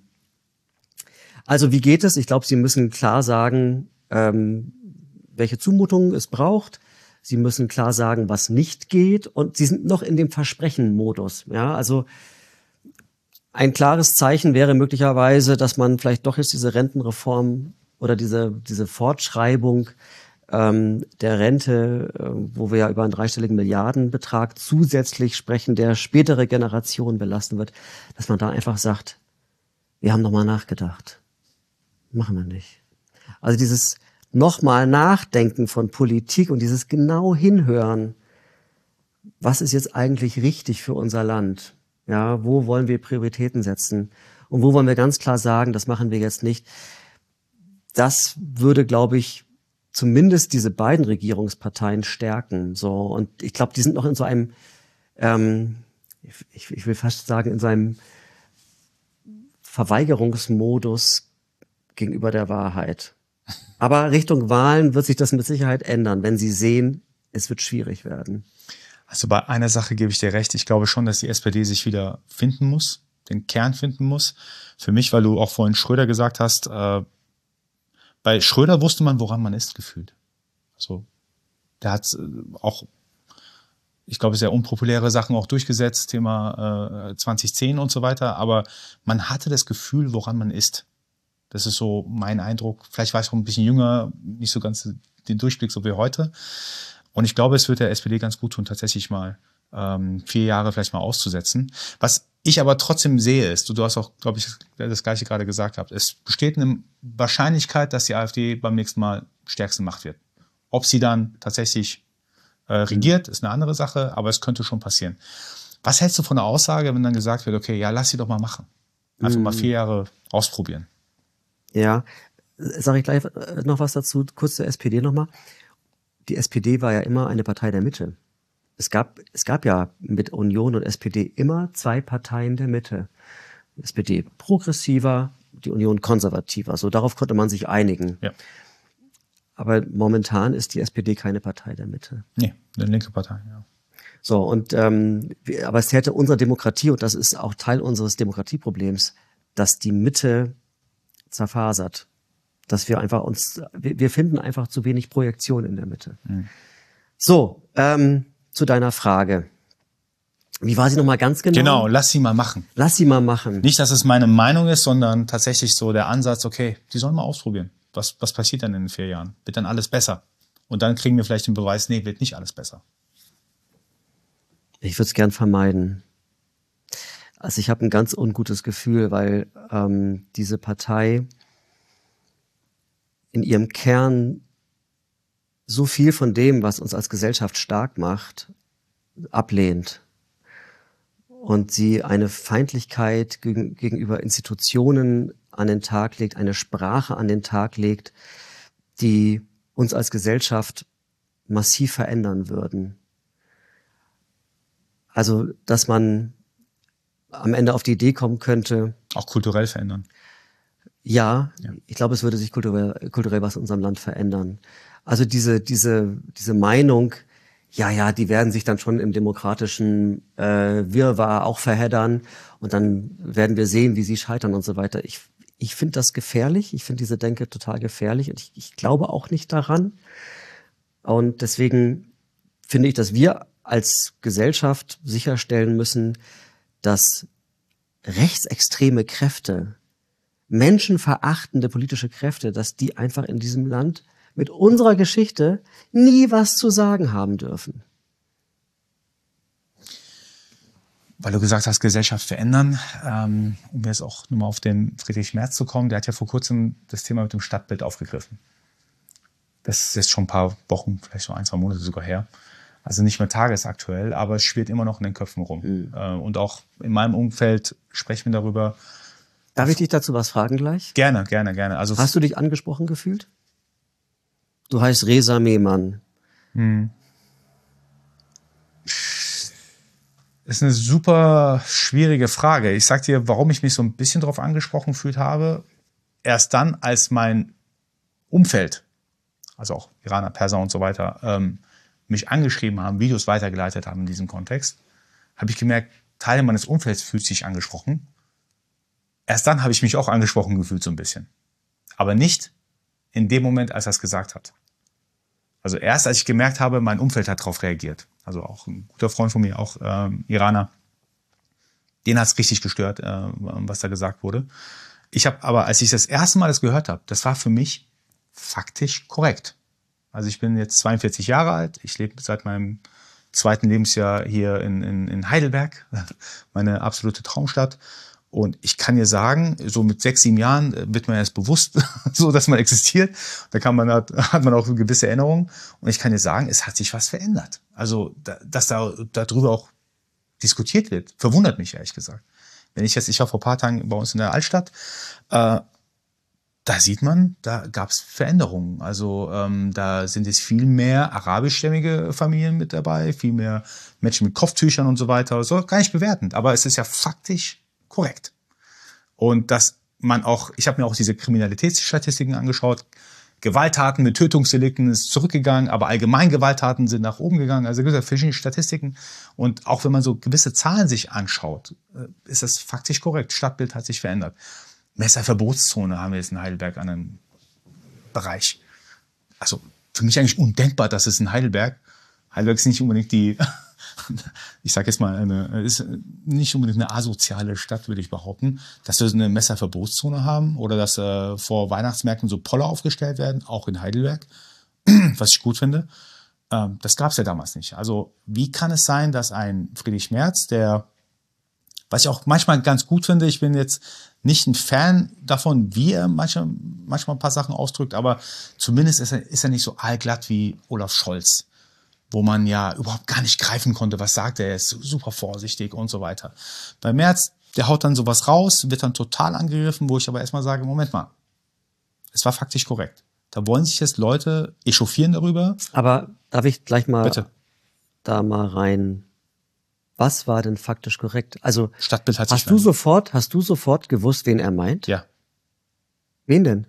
Also wie geht es? Ich glaube, Sie müssen klar sagen, welche Zumutungen es braucht. Sie müssen klar sagen, was nicht geht, und Sie sind noch in dem Versprechen-Modus. Ja, also ein klares Zeichen wäre möglicherweise, dass man vielleicht doch jetzt diese Rentenreform oder diese Fortschreibung der Rente, wo wir ja über einen 3-stelligen Milliardenbetrag zusätzlich sprechen, der spätere Generationen belasten wird, dass man da einfach sagt, wir haben nochmal nachgedacht. Machen wir nicht. Also dieses nochmal Nachdenken von Politik und dieses genau Hinhören, was ist jetzt eigentlich richtig für unser Land? Ja, wo wollen wir Prioritäten setzen? und wo wollen wir ganz klar sagen, das machen wir jetzt nicht. Das würde, glaube ich, zumindest diese beiden Regierungsparteien stärken. So, und ich glaube, die sind noch in so einem, ich will fast sagen, in so einem Verweigerungsmodus gegenüber der Wahrheit. Aber Richtung Wahlen wird sich das mit Sicherheit ändern, wenn sie sehen, es wird schwierig werden. Also bei einer Sache gebe ich dir recht. Ich glaube schon, dass die SPD sich wieder finden muss, den Kern finden muss. Für mich, weil du auch vorhin Schröder gesagt hast, bei Schröder wusste man, woran man ist, gefühlt. Also der hat auch, ich glaube, sehr unpopuläre Sachen auch durchgesetzt, Thema 2010 und so weiter. Aber man hatte das Gefühl, woran man ist. Das ist so mein Eindruck. Vielleicht war ich auch ein bisschen jünger, nicht so ganz den Durchblick so wie heute. Und ich glaube, es wird der SPD ganz gut tun, tatsächlich mal 4 Jahre vielleicht mal auszusetzen. Was ich aber trotzdem sehe ist, du hast auch, glaube ich, das Gleiche gerade gesagt gehabt, es besteht eine Wahrscheinlichkeit, dass die AfD beim nächsten Mal stärkste Macht wird. Ob sie dann tatsächlich regiert, ist eine andere Sache, aber es könnte schon passieren. Was hältst du von der Aussage, wenn dann gesagt wird, okay, ja, lass sie doch mal machen. Einfach mal 4 Jahre ausprobieren. Ja, sage ich gleich noch was dazu, kurz zur SPD nochmal. Die SPD war ja immer eine Partei der Mitte. Es gab ja mit Union und SPD immer 2 Parteien der Mitte. Die SPD progressiver, die Union konservativer. So, darauf konnte man sich einigen. Ja. Aber momentan ist die SPD keine Partei der Mitte. Nee, eine linke Partei, ja. So, und aber es hätte unserer Demokratie, und das ist auch Teil unseres Demokratieproblems, dass die Mitte zerfasert. Dass wir einfach wir finden einfach zu wenig Projektion in der Mitte. So, zu deiner Frage. Wie war sie nochmal ganz genau? Genau, lass sie mal machen. Lass sie mal machen. Nicht, dass es meine Meinung ist, sondern tatsächlich so der Ansatz, okay, die sollen mal ausprobieren. Was passiert dann in den 4 Jahren? Wird dann alles besser? Und dann kriegen wir vielleicht den Beweis, nee, wird nicht alles besser. Ich würde es gern vermeiden. Also ich habe ein ganz ungutes Gefühl, weil diese Partei in ihrem Kern so viel von dem, was uns als Gesellschaft stark macht, ablehnt. Und sie eine Feindlichkeit gegenüber Institutionen an den Tag legt, eine Sprache an den Tag legt, die uns als Gesellschaft massiv verändern würden. Also, dass man am Ende auf die Idee kommen könnte. Auch kulturell verändern. Ja, ich glaube, es würde sich kulturell was in unserem Land verändern. Also diese Meinung, ja, die werden sich dann schon im demokratischen Wirrwarr auch verheddern und dann werden wir sehen, wie sie scheitern und so weiter. Ich finde das gefährlich. Ich finde diese Denke total gefährlich und ich glaube auch nicht daran. Und deswegen finde ich, dass wir als Gesellschaft sicherstellen müssen, dass rechtsextreme Kräfte, menschenverachtende politische Kräfte, dass die einfach in diesem Land mit unserer Geschichte nie was zu sagen haben dürfen. Weil du gesagt hast, Gesellschaft verändern, um jetzt auch nochmal auf den Friedrich Merz zu kommen, der hat ja vor kurzem das Thema mit dem Stadtbild aufgegriffen. Das ist jetzt schon ein paar Wochen, vielleicht so 1, 2 Monate sogar her. Also nicht mehr tagesaktuell, aber es schwirrt immer noch in den Köpfen rum. Und auch in meinem Umfeld sprechen wir darüber. Darf ich dich dazu was fragen gleich? Gerne. Also hast du dich angesprochen gefühlt? Du heißt Reza Mehmann. Ist eine super schwierige Frage. Ich sag dir, warum ich mich so ein bisschen drauf angesprochen gefühlt habe. Erst dann, als mein Umfeld, also auch Iraner, Perser und so weiter, mich angeschrieben haben, Videos weitergeleitet haben in diesem Kontext, habe ich gemerkt, Teile meines Umfelds fühlt sich angesprochen. Erst dann habe ich mich auch angesprochen gefühlt so ein bisschen. Aber nicht in dem Moment, als er es gesagt hat. Also erst, als ich gemerkt habe, mein Umfeld hat darauf reagiert. Also auch ein guter Freund von mir, auch Iraner, den hat es richtig gestört, was da gesagt wurde. Ich habe aber, als ich das erste Mal das gehört habe, das war für mich faktisch korrekt. Also ich bin jetzt 42 Jahre alt, ich lebe seit meinem 2. Lebensjahr hier in Heidelberg, meine absolute Traumstadt. Und ich kann dir sagen, so mit 6, 7 Jahren wird man erst bewusst, so dass man existiert. Da hat man auch eine gewisse Erinnerung. Und ich kann dir sagen, es hat sich was verändert. Also, dass darüber auch diskutiert wird, verwundert mich ehrlich gesagt. Ich war vor ein paar Tagen bei uns in der Altstadt, da sieht man, da gab es Veränderungen. Also da sind jetzt viel mehr arabischstämmige Familien mit dabei, viel mehr Menschen mit Kopftüchern und so weiter. So gar nicht bewertend, aber es ist ja faktisch korrekt. Und dass man auch, ich habe mir auch diese Kriminalitätsstatistiken angeschaut, Gewalttaten mit Tötungsdelikten ist zurückgegangen, aber allgemein Gewalttaten sind nach oben gegangen. Also es gibt ja verschiedene Statistiken. Und auch wenn man so gewisse Zahlen sich anschaut, ist das faktisch korrekt. Stadtbild hat sich verändert. Messerverbotszone haben wir jetzt in Heidelberg an einem Bereich. Also für mich eigentlich undenkbar, dass es in Heidelberg ist nicht unbedingt ich sage jetzt mal, ist nicht unbedingt eine asoziale Stadt, würde ich behaupten, dass wir eine Messerverbotszone haben oder dass vor Weihnachtsmärkten so Poller aufgestellt werden, auch in Heidelberg, was ich gut finde. Das gab es ja damals nicht. Also wie kann es sein, dass ein Friedrich Merz, was ich auch manchmal ganz gut finde, ich bin jetzt nicht ein Fan davon, wie er manchmal ein paar Sachen ausdrückt, aber zumindest ist er nicht so allglatt wie Olaf Scholz, wo man ja überhaupt gar nicht greifen konnte, was sagt er, ist super vorsichtig und so weiter. Bei Merz, der haut dann sowas raus, wird dann total angegriffen, wo ich aber erstmal sage, Moment mal, es war faktisch korrekt. Da wollen sich jetzt Leute echauffieren darüber. Aber darf ich gleich mal Bitte. Da mal rein? Was war denn faktisch korrekt? Also Stadtbild hat sich hast du sofort gewusst, wen er meint? Ja. Wen denn?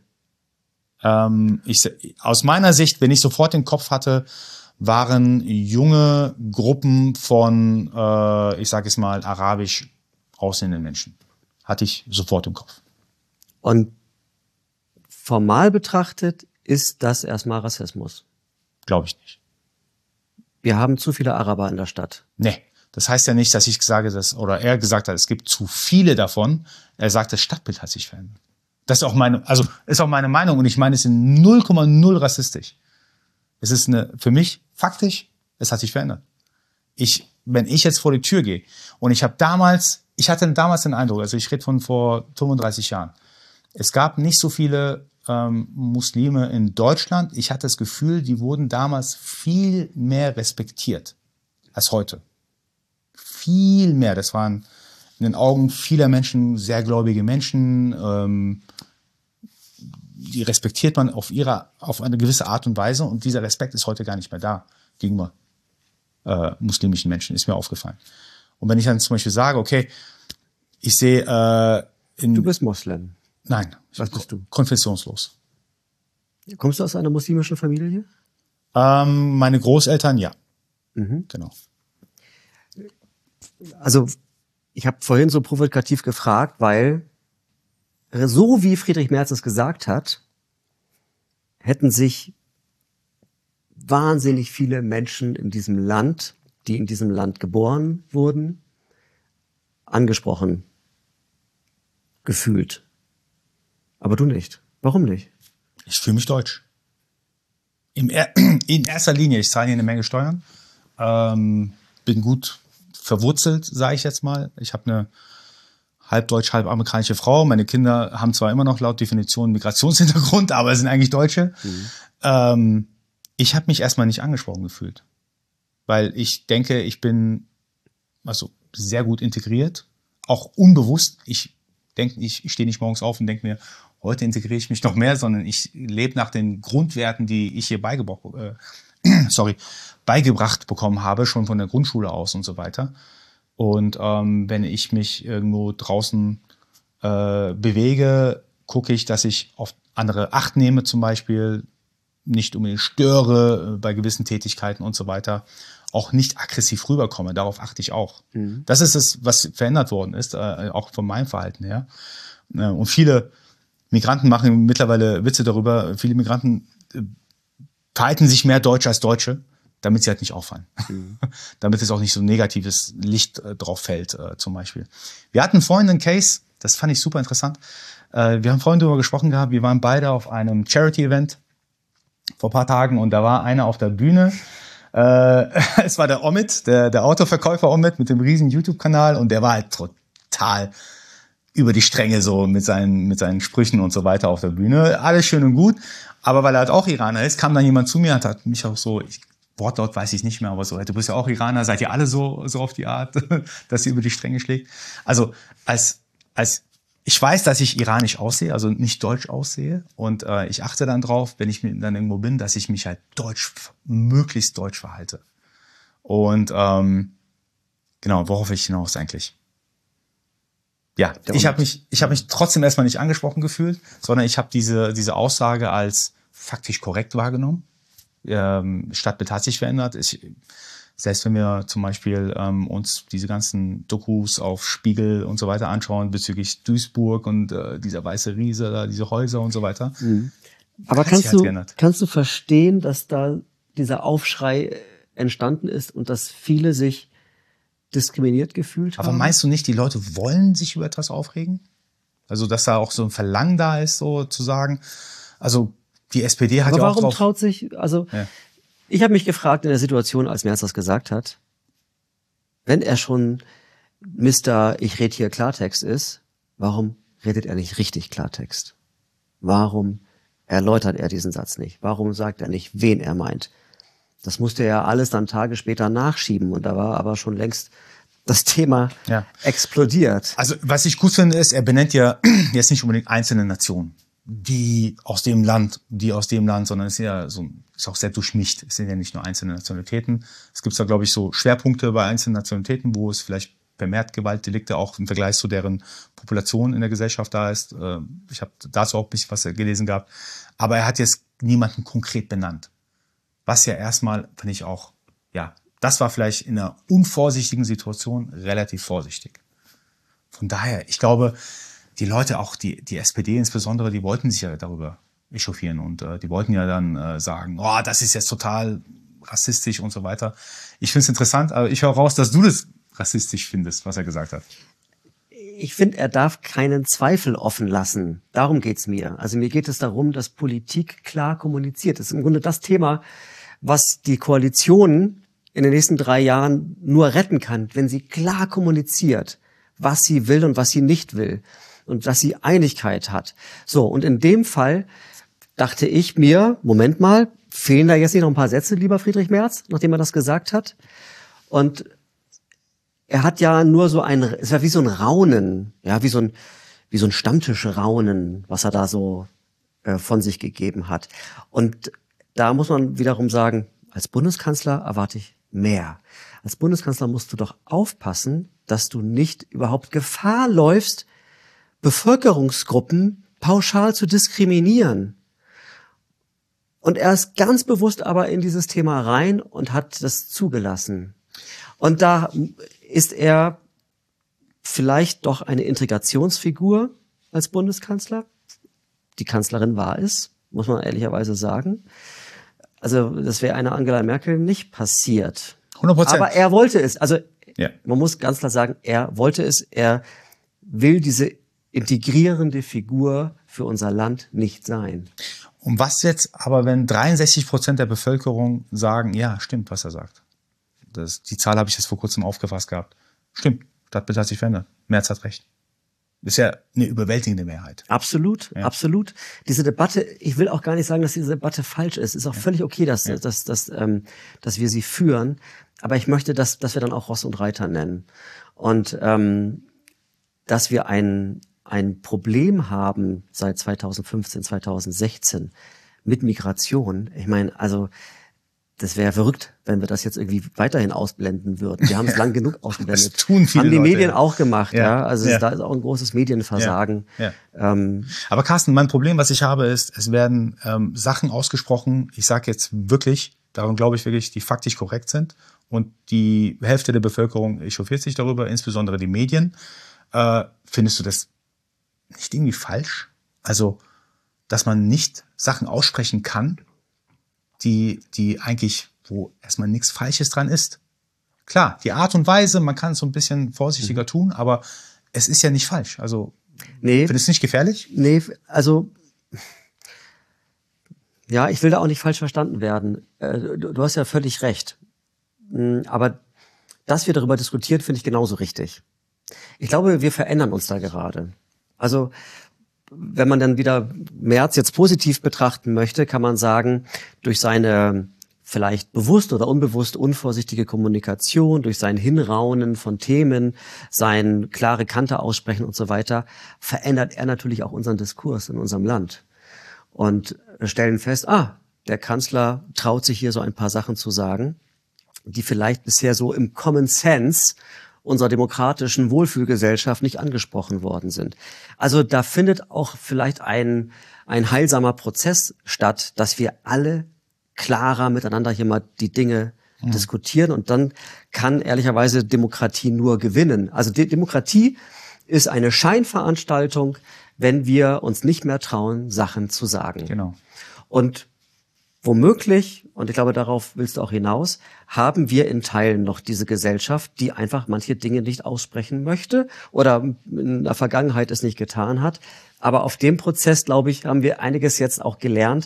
Aus meiner Sicht, wenn ich sofort den Kopf hatte, waren junge Gruppen von, ich sage es mal, arabisch aussehenden Menschen. Hatte ich sofort im Kopf. Und formal betrachtet ist das erstmal Rassismus. Glaube ich nicht. Wir haben zu viele Araber in der Stadt. Nee. Das heißt ja nicht, dass ich sage, er gesagt hat, es gibt zu viele davon. Er sagt, das Stadtbild hat sich verändert. Das ist auch meine Meinung und ich meine es in 0,0 rassistisch. Es ist für mich faktisch, es hat sich verändert. Wenn ich jetzt vor die Tür gehe und ich hatte damals den Eindruck, also ich rede von vor 35 Jahren, es gab nicht so viele Muslime in Deutschland. Ich hatte das Gefühl, die wurden damals viel mehr respektiert als heute. Viel mehr. Das waren in den Augen vieler Menschen sehr gläubige Menschen. Die respektiert man auf eine gewisse Art und Weise. Und dieser Respekt ist heute gar nicht mehr da gegenüber muslimischen Menschen, ist mir aufgefallen. Und wenn ich dann zum Beispiel sage, okay, ich sehe... Du bist Moslem. Nein. Was bist du? Konfessionslos. Kommst du aus einer muslimischen Familie? Meine Großeltern, ja. Mhm. Genau. Also ich habe vorhin so provokativ gefragt, weil so wie Friedrich Merz es gesagt hat, hätten sich wahnsinnig viele Menschen in diesem Land, die in diesem Land geboren wurden, angesprochen gefühlt. Aber du nicht. Warum nicht? Ich fühle mich deutsch. In erster Linie, ich zahle hier eine Menge Steuern, bin gut verwurzelt, sage ich jetzt mal. Ich habe eine halb deutsch, halb amerikanische Frau. Meine Kinder haben zwar immer noch laut Definition Migrationshintergrund, aber sind eigentlich Deutsche. Mhm. Ich habe mich erstmal nicht angesprochen gefühlt, weil ich denke, ich bin sehr gut integriert, auch unbewusst. Ich stehe nicht morgens auf und denke mir, heute integriere ich mich noch mehr, sondern ich lebe nach den Grundwerten, die ich hier beigebracht bekommen habe, schon von der Grundschule aus und so weiter. Und wenn ich mich irgendwo draußen bewege, gucke ich, dass ich auf andere Acht nehme zum Beispiel, nicht unbedingt störe bei gewissen Tätigkeiten und so weiter, auch nicht aggressiv rüberkomme. Darauf achte ich auch. Mhm. Das ist es, was verändert worden ist, auch von meinem Verhalten her. Und viele Migranten machen mittlerweile Witze darüber. Viele Migranten verhalten sich mehr Deutsch als Deutsche, damit sie halt nicht auffallen. Mhm. Damit es auch nicht so negatives Licht drauf fällt, zum Beispiel. Wir hatten vorhin einen Case, das fand ich super interessant. Wir haben vorhin darüber gesprochen gehabt, wir waren beide auf einem Charity-Event vor ein paar Tagen und da war einer auf der Bühne. Es war der Omid, der Autoverkäufer Omid mit dem riesen YouTube-Kanal und der war halt total über die Stränge so mit seinen Sprüchen und so weiter auf der Bühne. Alles schön und gut, aber weil er halt auch Iraner ist, kam dann jemand zu mir und hat mich auch so, Wortlaut weiß ich nicht mehr, aber so, du bist ja auch Iraner, seid ihr alle so auf die Art, dass sie über die Stränge schlägt? Also ich weiß, dass ich iranisch aussehe, also nicht deutsch aussehe. Und ich achte dann drauf, wenn ich dann irgendwo bin, dass ich mich halt möglichst deutsch verhalte. Und genau, worauf ich hinaus eigentlich? Ja, ich habe mich trotzdem erstmal nicht angesprochen gefühlt, sondern ich habe diese Aussage als faktisch korrekt wahrgenommen. Stadtbild hat sich verändert. Selbst wenn wir zum Beispiel uns diese ganzen Dokus auf Spiegel und so weiter anschauen bezüglich Duisburg und dieser weiße Riese, da diese Häuser und so weiter. Mhm. Aber kannst du verstehen, dass da dieser Aufschrei entstanden ist und dass viele sich diskriminiert gefühlt haben? Aber meinst du nicht, die Leute wollen sich über etwas aufregen? Also, dass da auch so ein Verlangen da ist, so zu sagen. Also, die SPD hat ja auch warum traut sich, also, ja. Ich habe mich gefragt in der Situation, als Merz das gesagt hat, wenn er schon Ich rede hier Klartext ist, warum redet er nicht richtig Klartext? Warum erläutert er diesen Satz nicht? Warum sagt er nicht, wen er meint? Das musste er ja alles dann Tage später nachschieben und da war aber schon längst das Thema explodiert. Also was ich gut finde ist, er benennt ja jetzt nicht unbedingt einzelne Nationen, die aus dem Land, sondern es ist ja ist auch sehr durchmischt. Es sind ja nicht nur einzelne Nationalitäten. Es gibt da, glaube ich, so Schwerpunkte bei einzelnen Nationalitäten, wo es vielleicht vermehrt Gewaltdelikte auch im Vergleich zu deren Population in der Gesellschaft da ist. Ich habe dazu auch ein bisschen was gelesen gehabt. Aber er hat jetzt niemanden konkret benannt. Was ja erstmal, finde ich auch, ja, das war vielleicht in einer unvorsichtigen Situation relativ vorsichtig. Von daher, ich glaube, die Leute, auch die SPD insbesondere, die wollten sich ja darüber echauffieren und die wollten ja dann sagen, oh, das ist jetzt total rassistisch und so weiter. Ich finde es interessant, aber ich höre raus, dass du das rassistisch findest, was er gesagt hat. Ich finde, er darf keinen Zweifel offen lassen. Darum geht's mir. Also mir geht es darum, dass Politik klar kommuniziert. Das ist im Grunde das Thema, was die Koalition in den nächsten 3 Jahren nur retten kann, wenn sie klar kommuniziert, was sie will und was sie nicht will und dass sie Einigkeit hat. So, und in dem Fall dachte ich mir, Moment mal, fehlen da jetzt nicht noch ein paar Sätze, lieber Friedrich Merz, nachdem er das gesagt hat? Und er hat ja nur es war wie so ein Raunen, ja, wie so ein Stammtischraunen, was er da so von sich gegeben hat. Und da muss man wiederum sagen, als Bundeskanzler erwarte ich mehr. Als Bundeskanzler musst du doch aufpassen, dass du nicht überhaupt Gefahr läufst, Bevölkerungsgruppen pauschal zu diskriminieren. Und er ist ganz bewusst aber in dieses Thema rein und hat das zugelassen. Und da ist er vielleicht doch eine Integrationsfigur als Bundeskanzler. Die Kanzlerin war es, muss man ehrlicherweise sagen. Also das wäre einer Angela Merkel nicht passiert. 100%. Aber er wollte es. Also man muss ganz klar sagen, er wollte es. Er will diese integrierende Figur für unser Land nicht sein. Und was jetzt aber, wenn 63% der Bevölkerung sagen, ja, stimmt, was er sagt. Die Zahl habe ich jetzt vor kurzem aufgefasst gehabt. Stimmt, Stadtbild hat sich verändert. Merz hat recht. Das ist ja eine überwältigende Mehrheit. Absolut, ja. Absolut. Diese Debatte, ich will auch gar nicht sagen, dass diese Debatte falsch ist. Ist auch völlig okay, dass wir sie führen. Aber ich möchte, dass wir dann auch Ross und Reiter nennen. Und dass wir ein Problem haben seit 2015, 2016 mit Migration. Ich meine, also das wäre verrückt, wenn wir das jetzt irgendwie weiterhin ausblenden würden. Wir haben es lang genug ausgeblendet. Das tun viele haben die Leute, Medien auch gemacht, ja. Also ja. da ist auch ein großes Medienversagen. Ja. Aber Carsten, mein Problem, was ich habe, ist, es werden Sachen ausgesprochen, ich sage jetzt wirklich, darum glaube ich wirklich, die faktisch korrekt sind. Und die Hälfte der Bevölkerung echauffiert sich darüber, insbesondere die Medien. Findest du das nicht irgendwie falsch? Also, dass man nicht Sachen aussprechen kann, die eigentlich, wo erstmal nichts Falsches dran ist. Klar, die Art und Weise, man kann es so ein bisschen vorsichtiger tun, aber es ist ja nicht falsch. Also, findest du es nicht gefährlich? Nee, also, ja, ich will da auch nicht falsch verstanden werden. Du hast ja völlig recht. Aber dass wir darüber diskutieren, finde ich genauso richtig. Ich glaube, wir verändern uns da gerade. Also, wenn man dann wieder Merz jetzt positiv betrachten möchte, kann man sagen, durch seine vielleicht bewusst oder unbewusst unvorsichtige Kommunikation, durch sein Hinraunen von Themen, sein klare Kante aussprechen und so weiter, verändert er natürlich auch unseren Diskurs in unserem Land. Und stellen fest, der Kanzler traut sich hier so ein paar Sachen zu sagen, die vielleicht bisher so im Common Sense unserer demokratischen Wohlfühlgesellschaft nicht angesprochen worden sind. Also da findet auch vielleicht ein heilsamer Prozess statt, dass wir alle klarer miteinander hier mal die Dinge diskutieren, und dann kann ehrlicherweise Demokratie nur gewinnen. Also Demokratie ist eine Scheinveranstaltung, wenn wir uns nicht mehr trauen, Sachen zu sagen. Genau. Und womöglich, und ich glaube, darauf willst du auch hinaus, haben wir in Teilen noch diese Gesellschaft, die einfach manche Dinge nicht aussprechen möchte oder in der Vergangenheit es nicht getan hat. Aber auf dem Prozess, glaube ich, haben wir einiges jetzt auch gelernt,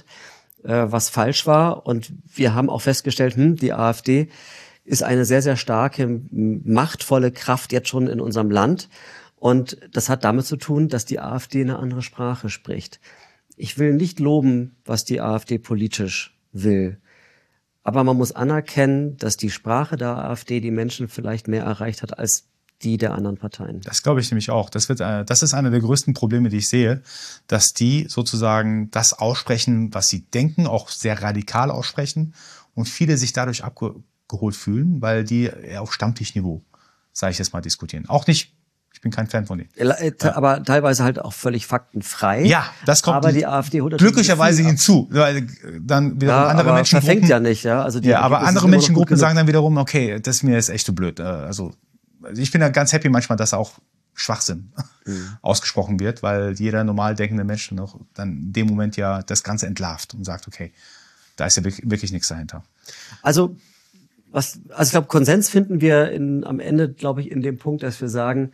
was falsch war. Und wir haben auch festgestellt, die AfD ist eine sehr, sehr starke, machtvolle Kraft jetzt schon in unserem Land. Und das hat damit zu tun, dass die AfD eine andere Sprache spricht. Ich will nicht loben, was die AfD politisch will. Aber man muss anerkennen, dass die Sprache der AfD die Menschen vielleicht mehr erreicht hat als die der anderen Parteien. Das glaube ich nämlich auch. Das ist einer der größten Probleme, die ich sehe, dass die sozusagen das aussprechen, was sie denken, auch sehr radikal aussprechen, und viele sich dadurch abgeholt fühlen, weil die auf Stammtischniveau, sage ich jetzt mal, diskutieren. Auch nicht, ich bin kein Fan von denen. Aber teilweise halt auch völlig faktenfrei. Ja, das kommt aber die AfD holt glücklicherweise hinzu, weil dann wiederum andere Menschengruppen verfängt ja nicht, ja. Also aber andere Menschengruppen sagen dann wiederum, okay, das mir ist echt zu blöd. Also ich bin da ganz happy manchmal, dass auch Schwachsinn ausgesprochen wird, weil jeder normal denkende Mensch noch dann in dem Moment ja das Ganze entlarvt und sagt, okay, da ist ja wirklich nichts dahinter. Also ich glaube, Konsens finden wir am Ende, glaube ich, in dem Punkt, dass wir sagen,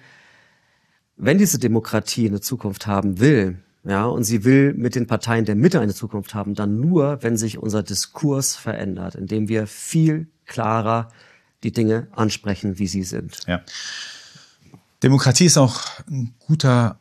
wenn diese Demokratie eine Zukunft haben will, ja, und sie will mit den Parteien der Mitte eine Zukunft haben, dann nur, wenn sich unser Diskurs verändert, indem wir viel klarer die Dinge ansprechen, wie sie sind. Ja. Demokratie ist auch ein guter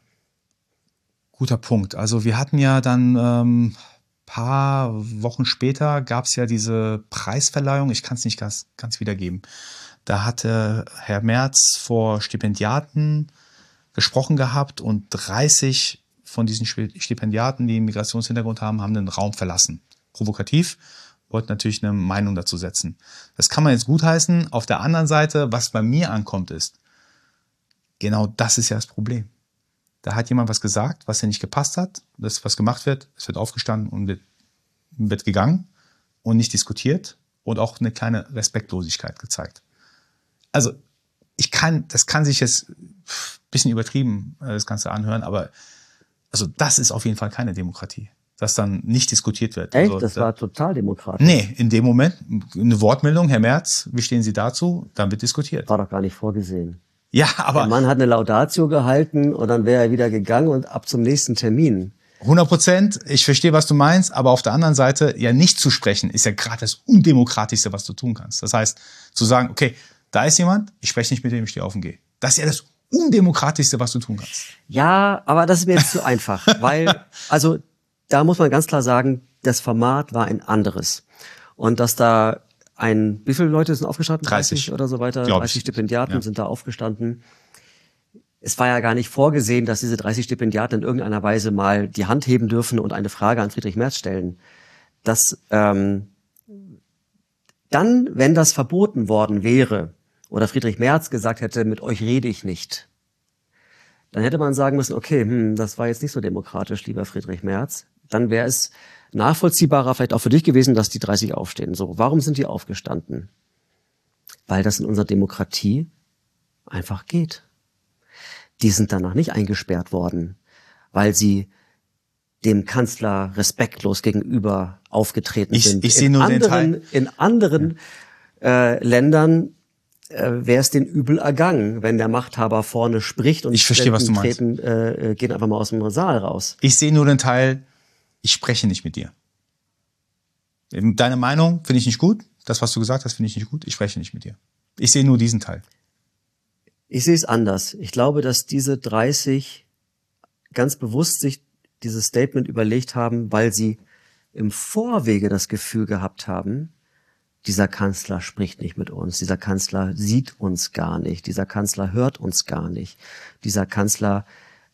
Punkt. Also wir hatten ja dann paar Wochen später gab es ja diese Preisverleihung. Ich kann es nicht ganz wiedergeben. Da hatte Herr Merz vor Stipendiaten gesprochen gehabt und 30 von diesen Stipendiaten, die einen Migrationshintergrund haben, haben den Raum verlassen. Provokativ, wollten natürlich eine Meinung dazu setzen. Das kann man jetzt gutheißen. Auf der anderen Seite, was bei mir ankommt, ist, genau das ist ja das Problem. Da hat jemand was gesagt, was ja nicht gepasst hat. Das, was gemacht wird, es wird aufgestanden und wird gegangen und nicht diskutiert und auch eine kleine Respektlosigkeit gezeigt. Also das kann sich jetzt ein bisschen übertrieben, das Ganze anhören, aber also das ist auf jeden Fall keine Demokratie, dass dann nicht diskutiert wird. Echt? Also, das war total demokratisch. Nee, in dem Moment eine Wortmeldung, Herr Merz, wie stehen Sie dazu? Dann wird diskutiert. War doch gar nicht vorgesehen. Ja, aber der Mann hat eine Laudatio gehalten und dann wäre er wieder gegangen und ab zum nächsten Termin. 100%, ich verstehe, was du meinst, aber auf der anderen Seite, ja nicht zu sprechen, ist ja gerade das Undemokratischste, was du tun kannst. Das heißt, zu sagen, okay, da ist jemand, ich spreche nicht mit dem, ich stehe auf und gehe. Das ist ja das Undemokratischste, was du tun kannst. Ja, aber das ist mir jetzt zu einfach, weil, also da muss man ganz klar sagen, das Format war ein anderes. Und dass da wie viele Leute sind aufgestanden? 30 oder so weiter. 30 Stipendiaten sind da aufgestanden. Es war ja gar nicht vorgesehen, dass diese 30 Stipendiaten in irgendeiner Weise mal die Hand heben dürfen und eine Frage an Friedrich Merz stellen. Dann, wenn das verboten worden wäre oder Friedrich Merz gesagt hätte, mit euch rede ich nicht, dann hätte man sagen müssen, okay, das war jetzt nicht so demokratisch, lieber Friedrich Merz. Dann wäre es nachvollziehbarer vielleicht auch für dich gewesen, dass die 30 aufstehen. So, warum sind die aufgestanden? Weil das in unserer Demokratie einfach geht. Die sind danach nicht eingesperrt worden, weil sie dem Kanzler respektlos gegenüber aufgetreten sind. Ich sehe nur den Teil. In anderen Ländern wäre es den übel ergangen, wenn der Machthaber vorne spricht und ich verstehe, was du meinst. Gehen einfach mal aus dem Saal raus. Ich sehe nur den Teil, ich spreche nicht mit dir. Deine Meinung finde ich nicht gut. Das, was du gesagt hast, finde ich nicht gut. Ich spreche nicht mit dir. Ich sehe nur diesen Teil. Ich sehe es anders. Ich glaube, dass diese 30 ganz bewusst sich dieses Statement überlegt haben, weil sie im Vorwege das Gefühl gehabt haben, dieser Kanzler spricht nicht mit uns, dieser Kanzler sieht uns gar nicht, dieser Kanzler hört uns gar nicht, dieser Kanzler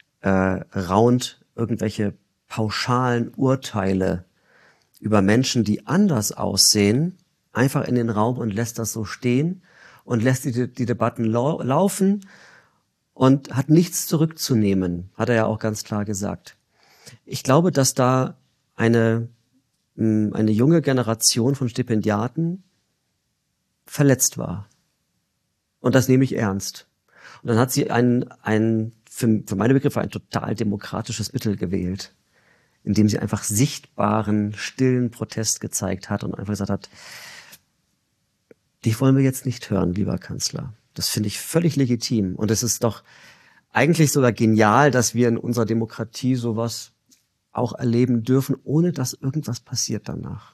raunt irgendwelche pauschalen Urteile über Menschen, die anders aussehen, einfach in den Raum und lässt das so stehen und lässt die Debatten laufen und hat nichts zurückzunehmen, hat er ja auch ganz klar gesagt. Ich glaube, dass da eine junge Generation von Stipendiaten verletzt war. Und das nehme ich ernst. Und dann hat sie für meine Begriffe ein total demokratisches Mittel gewählt, indem sie einfach sichtbaren, stillen Protest gezeigt hat und einfach gesagt hat, dich wollen wir jetzt nicht hören, lieber Kanzler. Das finde ich völlig legitim. Und es ist doch eigentlich sogar genial, dass wir in unserer Demokratie sowas auch erleben dürfen, ohne dass irgendwas passiert danach.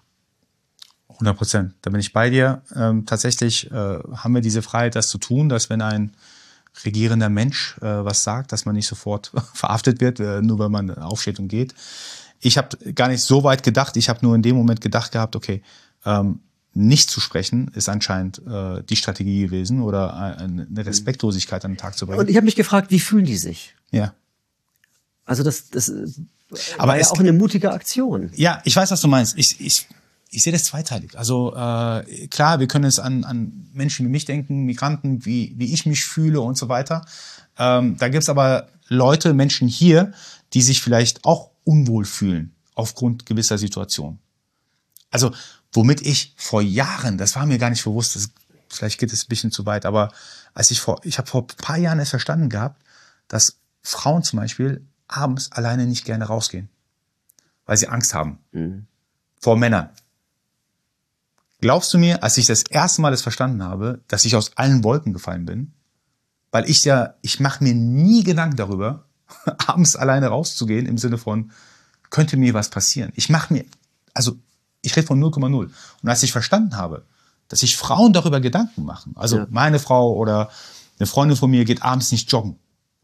100%. Da bin ich bei dir. Tatsächlich haben wir diese Freiheit, das zu tun, dass wenn ein regierender Mensch was sagt, dass man nicht sofort verhaftet wird, nur weil man aufsteht und geht. Ich habe gar nicht so weit gedacht. Ich habe nur in dem Moment gedacht gehabt, okay, nicht zu sprechen ist anscheinend die Strategie gewesen oder eine Respektlosigkeit an den Tag zu bringen. Und ich habe mich gefragt, wie fühlen die sich? Ja. Also das aber war ja auch eine mutige Aktion. Ja, ich weiß, was du meinst. Ich sehe das zweiteilig. Also klar, wir können es an Menschen wie mich denken, Migranten, wie ich mich fühle und so weiter. Da gibt's aber Menschen hier, die sich vielleicht auch unwohl fühlen aufgrund gewisser Situationen. Also womit ich vor Jahren, das war mir gar nicht bewusst, vielleicht geht es ein bisschen zu weit, aber ich habe vor ein paar Jahren es verstanden gehabt, dass Frauen zum Beispiel abends alleine nicht gerne rausgehen, weil sie Angst haben vor Männern. Glaubst du mir, als ich das erste Mal das verstanden habe, dass ich aus allen Wolken gefallen bin, weil ich mache mir nie Gedanken darüber, abends alleine rauszugehen im Sinne von, könnte mir was passieren. Ich rede von 0,0. Und als ich verstanden habe, dass sich Frauen darüber Gedanken machen, also meine Frau oder eine Freundin von mir geht abends nicht joggen,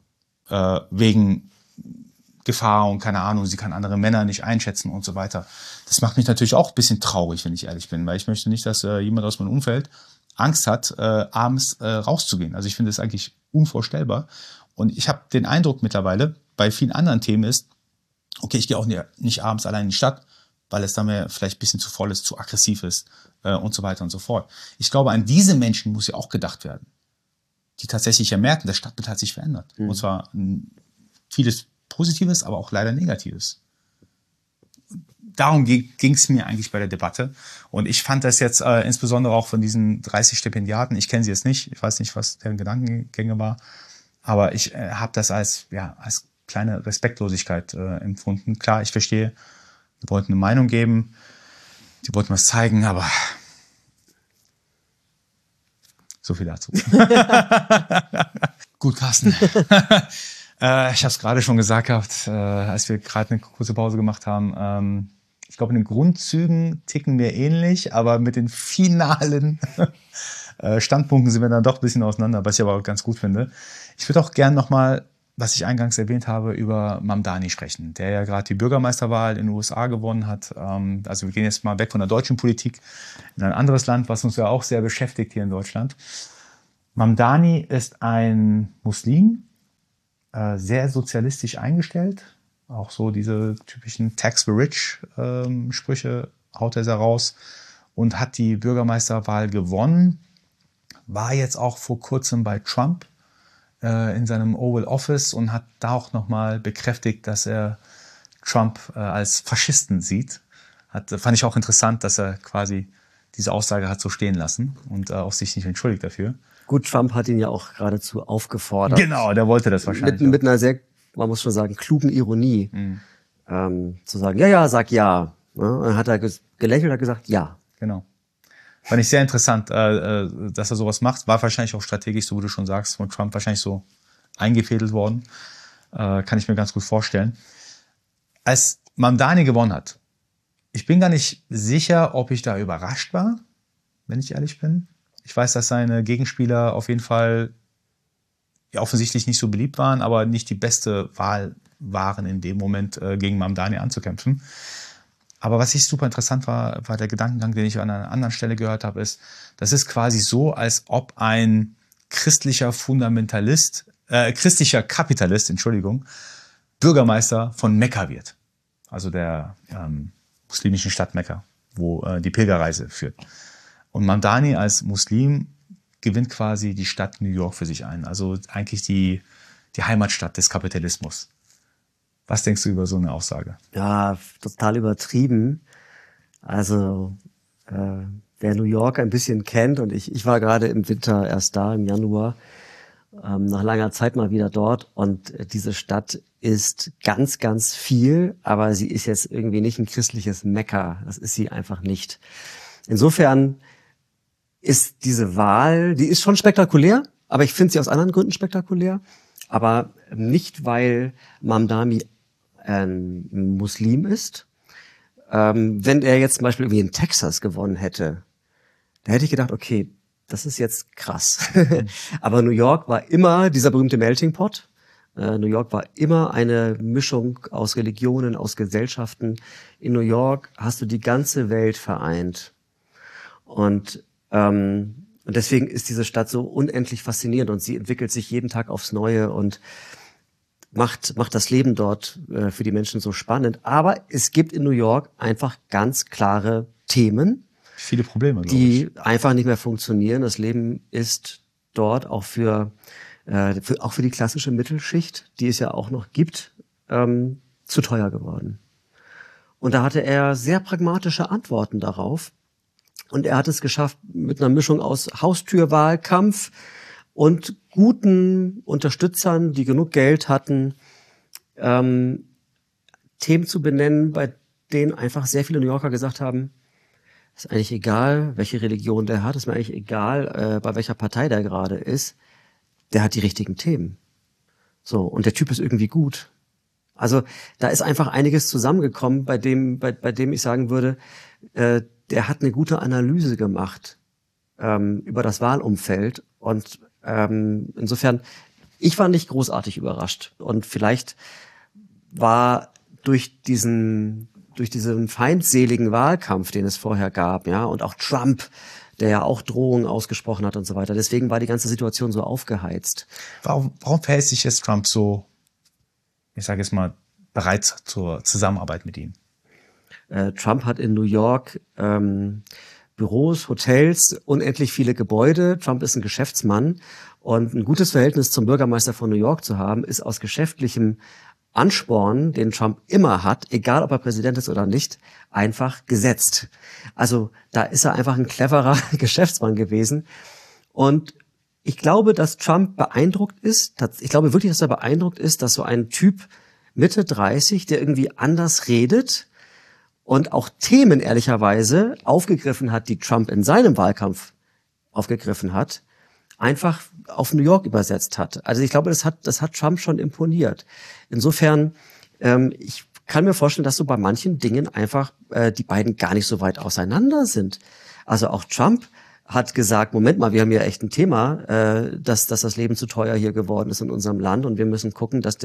wegen Gefahr und keine Ahnung, sie kann andere Männer nicht einschätzen und so weiter. Das macht mich natürlich auch ein bisschen traurig, wenn ich ehrlich bin, weil ich möchte nicht, dass jemand aus meinem Umfeld Angst hat, abends rauszugehen. Also ich finde das eigentlich unvorstellbar. Und ich habe den Eindruck mittlerweile, bei vielen anderen Themen ist, okay, ich gehe auch nicht abends allein in die Stadt, weil es dann mir vielleicht ein bisschen zu voll ist, zu aggressiv ist und so weiter und so fort. Ich glaube, an diese Menschen muss ja auch gedacht werden, die tatsächlich ja merken, das Stadtbild hat sich verändert. Und zwar vieles Positives, aber auch leider Negatives. Darum ging es mir eigentlich bei der Debatte. Und ich fand das jetzt insbesondere auch von diesen 30 Stipendiaten, ich kenne sie jetzt nicht, ich weiß nicht, was deren Gedankengänge war, aber ich habe das als kleine Respektlosigkeit empfunden. Klar, ich verstehe, die wollten eine Meinung geben, die wollten was zeigen, aber so viel dazu. Gut, Carsten. Ich habe es gerade schon gesagt gehabt, als wir gerade eine kurze Pause gemacht haben. Ich glaube, in den Grundzügen ticken wir ähnlich, aber mit den finalen Standpunkten sind wir dann doch ein bisschen auseinander, was ich aber auch ganz gut finde. Ich würde auch gern nochmal, was ich eingangs erwähnt habe, über Mamdani sprechen, der ja gerade die Bürgermeisterwahl in den USA gewonnen hat. Also wir gehen jetzt mal weg von der deutschen Politik in ein anderes Land, was uns ja auch sehr beschäftigt hier in Deutschland. Mamdani ist ein Muslim, sehr sozialistisch eingestellt. Auch so diese typischen Tax the Rich Sprüche haut er raus und hat die Bürgermeisterwahl gewonnen. War jetzt auch vor kurzem bei Trump in seinem Oval Office und hat da auch nochmal bekräftigt, dass er Trump als Faschisten sieht. Fand ich auch interessant, dass er quasi diese Aussage hat so stehen lassen und auch sich nicht entschuldigt dafür. Gut, Trump hat ihn ja auch geradezu aufgefordert. Genau, der wollte das wahrscheinlich. Mit einer sehr, man muss schon sagen, klugen Ironie. Zu sagen, ja, sag ja. Und dann hat er gelächelt und hat gesagt, ja. Genau. Fand ich sehr interessant, dass er sowas macht. War wahrscheinlich auch strategisch, so wie du schon sagst, von Trump wahrscheinlich so eingefädelt worden. Kann ich mir ganz gut vorstellen. Als Mamdani gewonnen hat, ich bin gar nicht sicher, ob ich da überrascht war, wenn ich ehrlich bin. Ich weiß, dass seine Gegenspieler auf jeden Fall offensichtlich nicht so beliebt waren, aber nicht die beste Wahl waren in dem Moment, gegen Mamdani anzukämpfen. Aber was ich super interessant war der Gedankengang, den ich an einer anderen Stelle gehört habe, ist, das ist quasi so, als ob ein christlicher Kapitalist, Bürgermeister von Mekka wird. Also der muslimischen Stadt Mekka, wo die Pilgerreise führt. Und Mamdani als Muslim gewinnt quasi die Stadt New York für sich ein. Also eigentlich die Heimatstadt des Kapitalismus. Was denkst du über so eine Aussage? Ja, total übertrieben. Also wer New York ein bisschen kennt, und ich war gerade im Winter erst da, im Januar, nach langer Zeit mal wieder dort, und diese Stadt ist ganz, ganz viel, aber sie ist jetzt irgendwie nicht ein christliches Mekka. Das ist sie einfach nicht. Insofern ist diese Wahl, die ist schon spektakulär, aber ich finde sie aus anderen Gründen spektakulär, aber nicht, weil Mamdani ein Muslim ist. Wenn er jetzt zum Beispiel irgendwie in Texas gewonnen hätte, da hätte ich gedacht, okay, das ist jetzt krass. Aber New York war immer dieser berühmte Melting Pot. New York war immer eine Mischung aus Religionen, aus Gesellschaften. In New York hast du die ganze Welt vereint. Und deswegen ist diese Stadt so unendlich faszinierend, und sie entwickelt sich jeden Tag aufs Neue und macht das Leben dort für die Menschen so spannend. Aber es gibt in New York einfach ganz klare Themen, viele Probleme, die einfach nicht mehr funktionieren. Das Leben ist dort auch für die klassische Mittelschicht, die es ja auch noch gibt, zu teuer geworden. Und da hatte er sehr pragmatische Antworten darauf. Und er hat es geschafft, mit einer Mischung aus Haustürwahlkampf und guten Unterstützern, die genug Geld hatten, Themen zu benennen, bei denen einfach sehr viele New Yorker gesagt haben, ist eigentlich egal, welche Religion der hat, ist mir eigentlich egal, bei welcher Partei der gerade ist, der hat die richtigen Themen. So, und der Typ ist irgendwie gut. Also da ist einfach einiges zusammengekommen, bei dem ich sagen würde, der hat eine gute Analyse gemacht über das Wahlumfeld, und insofern, ich war nicht großartig überrascht, und vielleicht war durch diesen feindseligen Wahlkampf, den es vorher gab, ja, und auch Trump, der ja auch Drohungen ausgesprochen hat und so weiter, deswegen war die ganze Situation so aufgeheizt. Warum verhält sich jetzt Trump so, ich sage jetzt mal, bereit zur Zusammenarbeit mit ihm? Trump hat in New York Büros, Hotels, unendlich viele Gebäude. Trump ist ein Geschäftsmann, und ein gutes Verhältnis zum Bürgermeister von New York zu haben, ist aus geschäftlichem Ansporn, den Trump immer hat, egal ob er Präsident ist oder nicht, einfach gesetzt. Also da ist er einfach ein cleverer Geschäftsmann gewesen. Und ich glaube, dass Trump beeindruckt ist. Ich glaube wirklich, dass er beeindruckt ist, dass so ein Typ Mitte 30, der irgendwie anders redet und auch Themen ehrlicherweise aufgegriffen hat, die Trump in seinem Wahlkampf aufgegriffen hat, einfach auf New York übersetzt hat. Also ich glaube, das hat Trump schon imponiert. Insofern, ich kann mir vorstellen, dass so bei manchen Dingen einfach die beiden gar nicht so weit auseinander sind. Also auch Trump hat gesagt, Moment mal, wir haben ja echt ein Thema, dass das Leben zu teuer hier geworden ist in unserem Land, und wir müssen gucken, dass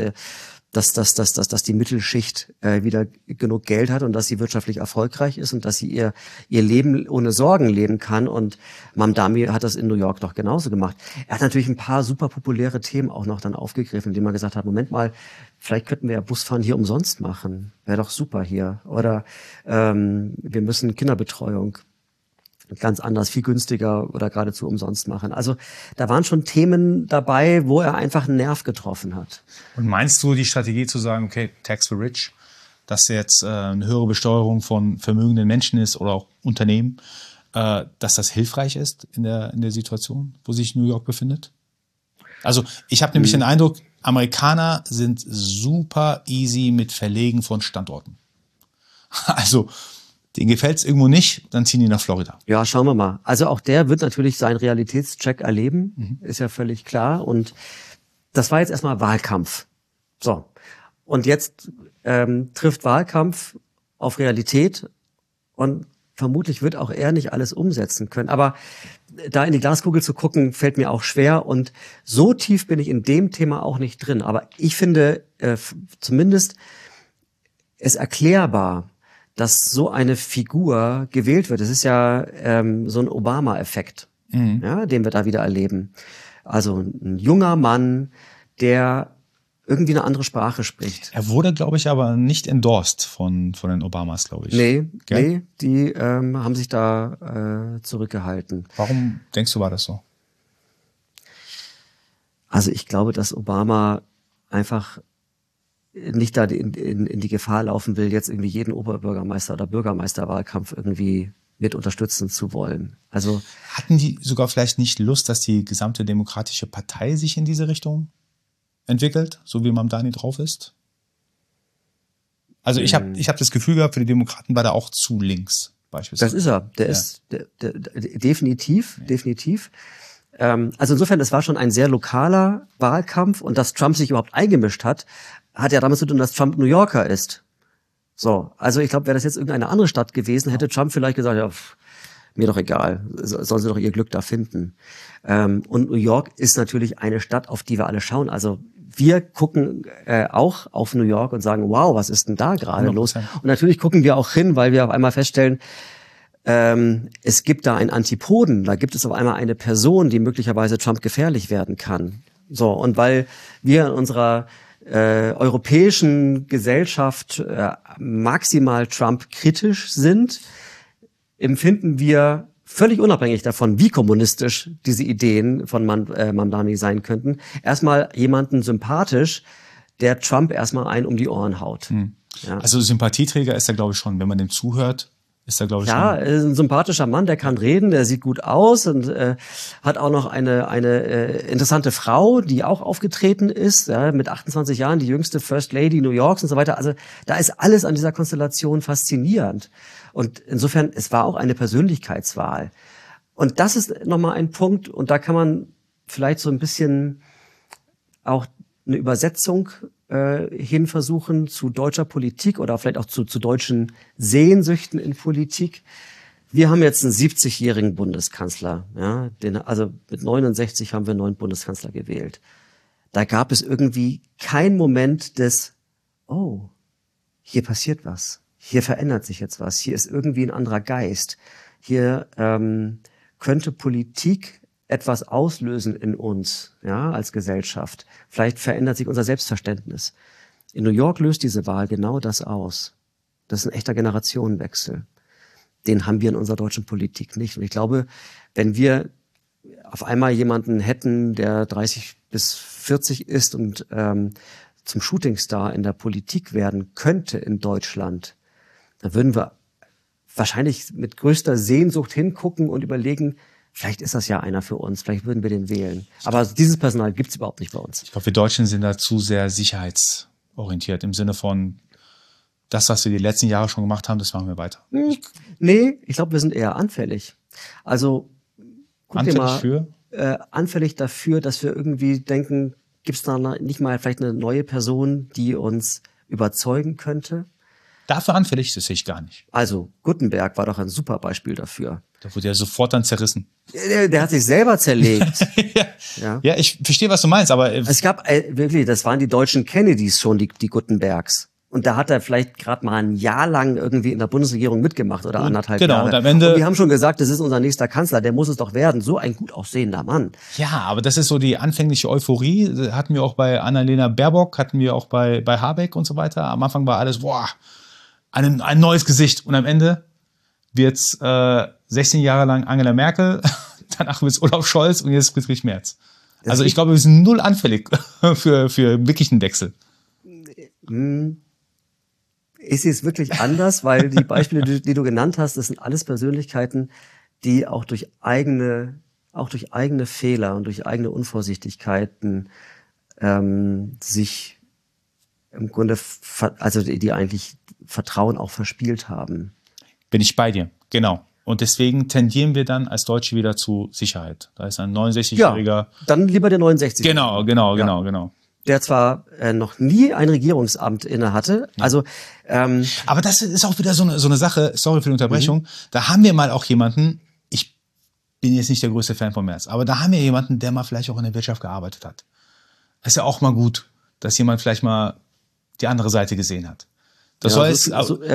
die Mittelschicht wieder genug Geld hat und dass sie wirtschaftlich erfolgreich ist und dass sie ihr Leben ohne Sorgen leben kann. Und Mamdani hat das in New York doch genauso gemacht. Er hat natürlich ein paar super populäre Themen auch noch dann aufgegriffen, indem er gesagt hat, Moment mal, vielleicht könnten wir ja Busfahren hier umsonst machen. Wäre doch super hier. Oder wir müssen Kinderbetreuung ganz anders, viel günstiger oder geradezu umsonst machen. Also da waren schon Themen dabei, wo er einfach einen Nerv getroffen hat. Und meinst du, die Strategie zu sagen, okay, Tax for Rich, dass jetzt eine höhere Besteuerung von vermögenden Menschen ist oder auch Unternehmen, dass das hilfreich ist in der Situation, wo sich New York befindet? Also ich habe nämlich den Eindruck, Amerikaner sind super easy mit Verlegen von Standorten. Also denen gefällt's irgendwo nicht, dann ziehen die nach Florida. Ja, schauen wir mal. Also auch der wird natürlich seinen Realitätscheck erleben, ist ja völlig klar. Und das war jetzt erstmal Wahlkampf. So. Und jetzt trifft Wahlkampf auf Realität, und vermutlich wird auch er nicht alles umsetzen können. Aber da in die Glaskugel zu gucken, fällt mir auch schwer. Und so tief bin ich in dem Thema auch nicht drin. Aber ich finde zumindest es erklärbar, dass so eine Figur gewählt wird. Das ist ja so ein Obama-Effekt, ja, den wir da wieder erleben. Also ein junger Mann, der irgendwie eine andere Sprache spricht. Er wurde, glaube ich, aber nicht endorsed von den Obamas, glaube ich. Nee, die haben sich da zurückgehalten. Warum denkst du, war das so? Also ich glaube, dass Obama einfach nicht da in die Gefahr laufen will, jetzt irgendwie jeden Oberbürgermeister oder Bürgermeisterwahlkampf irgendwie mit unterstützen zu wollen. Also hatten die sogar vielleicht nicht Lust, dass die gesamte Demokratische Partei sich in diese Richtung entwickelt, so wie Mamdani drauf ist? Also ich hab das Gefühl gehabt, für die Demokraten war der auch zu links beispielsweise. Das ist er. Der ist definitiv. Also insofern, es war schon ein sehr lokaler Wahlkampf, und dass Trump sich überhaupt eingemischt hat ja damit zu tun, dass Trump New Yorker ist. So, also ich glaube, wäre das jetzt irgendeine andere Stadt gewesen, hätte Trump vielleicht gesagt, ja, mir doch egal, sollen sie doch ihr Glück da finden. Und New York ist natürlich eine Stadt, auf die wir alle schauen. Also wir gucken auch auf New York und sagen, wow, was ist denn da gerade los? Und natürlich gucken wir auch hin, weil wir auf einmal feststellen, es gibt da einen Antipoden, da gibt es auf einmal eine Person, die möglicherweise Trump gefährlich werden kann. So, und weil wir in unserer europäischen Gesellschaft maximal Trump kritisch sind, empfinden wir völlig unabhängig davon, wie kommunistisch diese Ideen von Mamdani sein könnten, erstmal jemanden sympathisch, der Trump erstmal einen um die Ohren haut. Ja. Also Sympathieträger ist er, glaube ich, schon, wenn man dem zuhört. Ist da, glaube ich, ja, ist ein sympathischer Mann, der kann reden, der sieht gut aus und hat auch noch eine interessante Frau, die auch aufgetreten ist, ja, mit 28 Jahren, die jüngste First Lady New Yorks und so weiter. Also da ist alles an dieser Konstellation faszinierend. Und insofern, es war auch eine Persönlichkeitswahl. Und das ist nochmal ein Punkt, und da kann man vielleicht so ein bisschen auch eine Übersetzung hin versuchen zu deutscher Politik oder vielleicht auch zu deutschen Sehnsüchten in Politik. Wir haben jetzt einen 70-jährigen Bundeskanzler, ja, also mit 69 haben wir einen neuen Bundeskanzler gewählt. Da gab es irgendwie keinen Moment des, oh, hier passiert was, hier verändert sich jetzt was, hier ist irgendwie ein anderer Geist, hier könnte Politik etwas auslösen in uns, ja, als Gesellschaft. Vielleicht verändert sich unser Selbstverständnis. In New York löst diese Wahl genau das aus. Das ist ein echter Generationenwechsel. Den haben wir in unserer deutschen Politik nicht. Und ich glaube, wenn wir auf einmal jemanden hätten, der 30 bis 40 ist und zum Shootingstar in der Politik werden könnte in Deutschland, dann würden wir wahrscheinlich mit größter Sehnsucht hingucken und überlegen, vielleicht ist das ja einer für uns, vielleicht würden wir den wählen. Aber dieses Personal gibt's überhaupt nicht bei uns. Ich glaube, wir Deutschen sind da zu sehr sicherheitsorientiert, im Sinne von, das, was wir die letzten Jahre schon gemacht haben, das machen wir weiter. Nee, ich glaube, wir sind eher anfällig. Also anfällig dafür, dass wir irgendwie denken, gibt's da nicht mal vielleicht eine neue Person, die uns überzeugen könnte? Dafür anfällig, das sehe ich gar nicht. Also Gutenberg war doch ein super Beispiel dafür. Da wurde ja sofort dann zerrissen. Der hat sich selber zerlegt. Ja, ich verstehe, was du meinst, aber es gab wirklich, das waren die deutschen Kennedys schon, die Gutenbergs. Und da hat er vielleicht gerade mal ein Jahr lang irgendwie in der Bundesregierung mitgemacht oder anderthalb Jahre. Genau, und am Ende. Und wir haben schon gesagt, das ist unser nächster Kanzler, der muss es doch werden. So ein gut aussehender Mann. Ja, aber das ist so die anfängliche Euphorie. Hatten wir auch bei Annalena Baerbock, hatten wir auch bei Habeck und so weiter. Am Anfang war alles, boah, ein neues Gesicht. Und am Ende wird's 16 Jahre lang Angela Merkel, danach wird's Olaf Scholz und jetzt Friedrich Merz. Also ich glaube, wir sind null anfällig für wirklich einen Wechsel. Ist es wirklich anders, weil die Beispiele, die du genannt hast, das sind alles Persönlichkeiten, die auch durch eigene Fehler und durch eigene Unvorsichtigkeiten sich im Grunde, also die eigentlich Vertrauen auch verspielt haben. Bin ich bei dir, genau. Und deswegen tendieren wir dann als Deutsche wieder zu Sicherheit. Da ist ein 69-Jähriger. Ja, dann lieber der 69-Jährige. Genau. Der zwar noch nie ein Regierungsamt inne hatte, also aber das ist auch wieder so eine Sache, sorry für die Unterbrechung, da haben wir mal auch jemanden, ich bin jetzt nicht der größte Fan von Merz, aber da haben wir jemanden, der mal vielleicht auch in der Wirtschaft gearbeitet hat. Das ist ja auch mal gut, dass jemand vielleicht mal die andere Seite gesehen hat. Das heißt,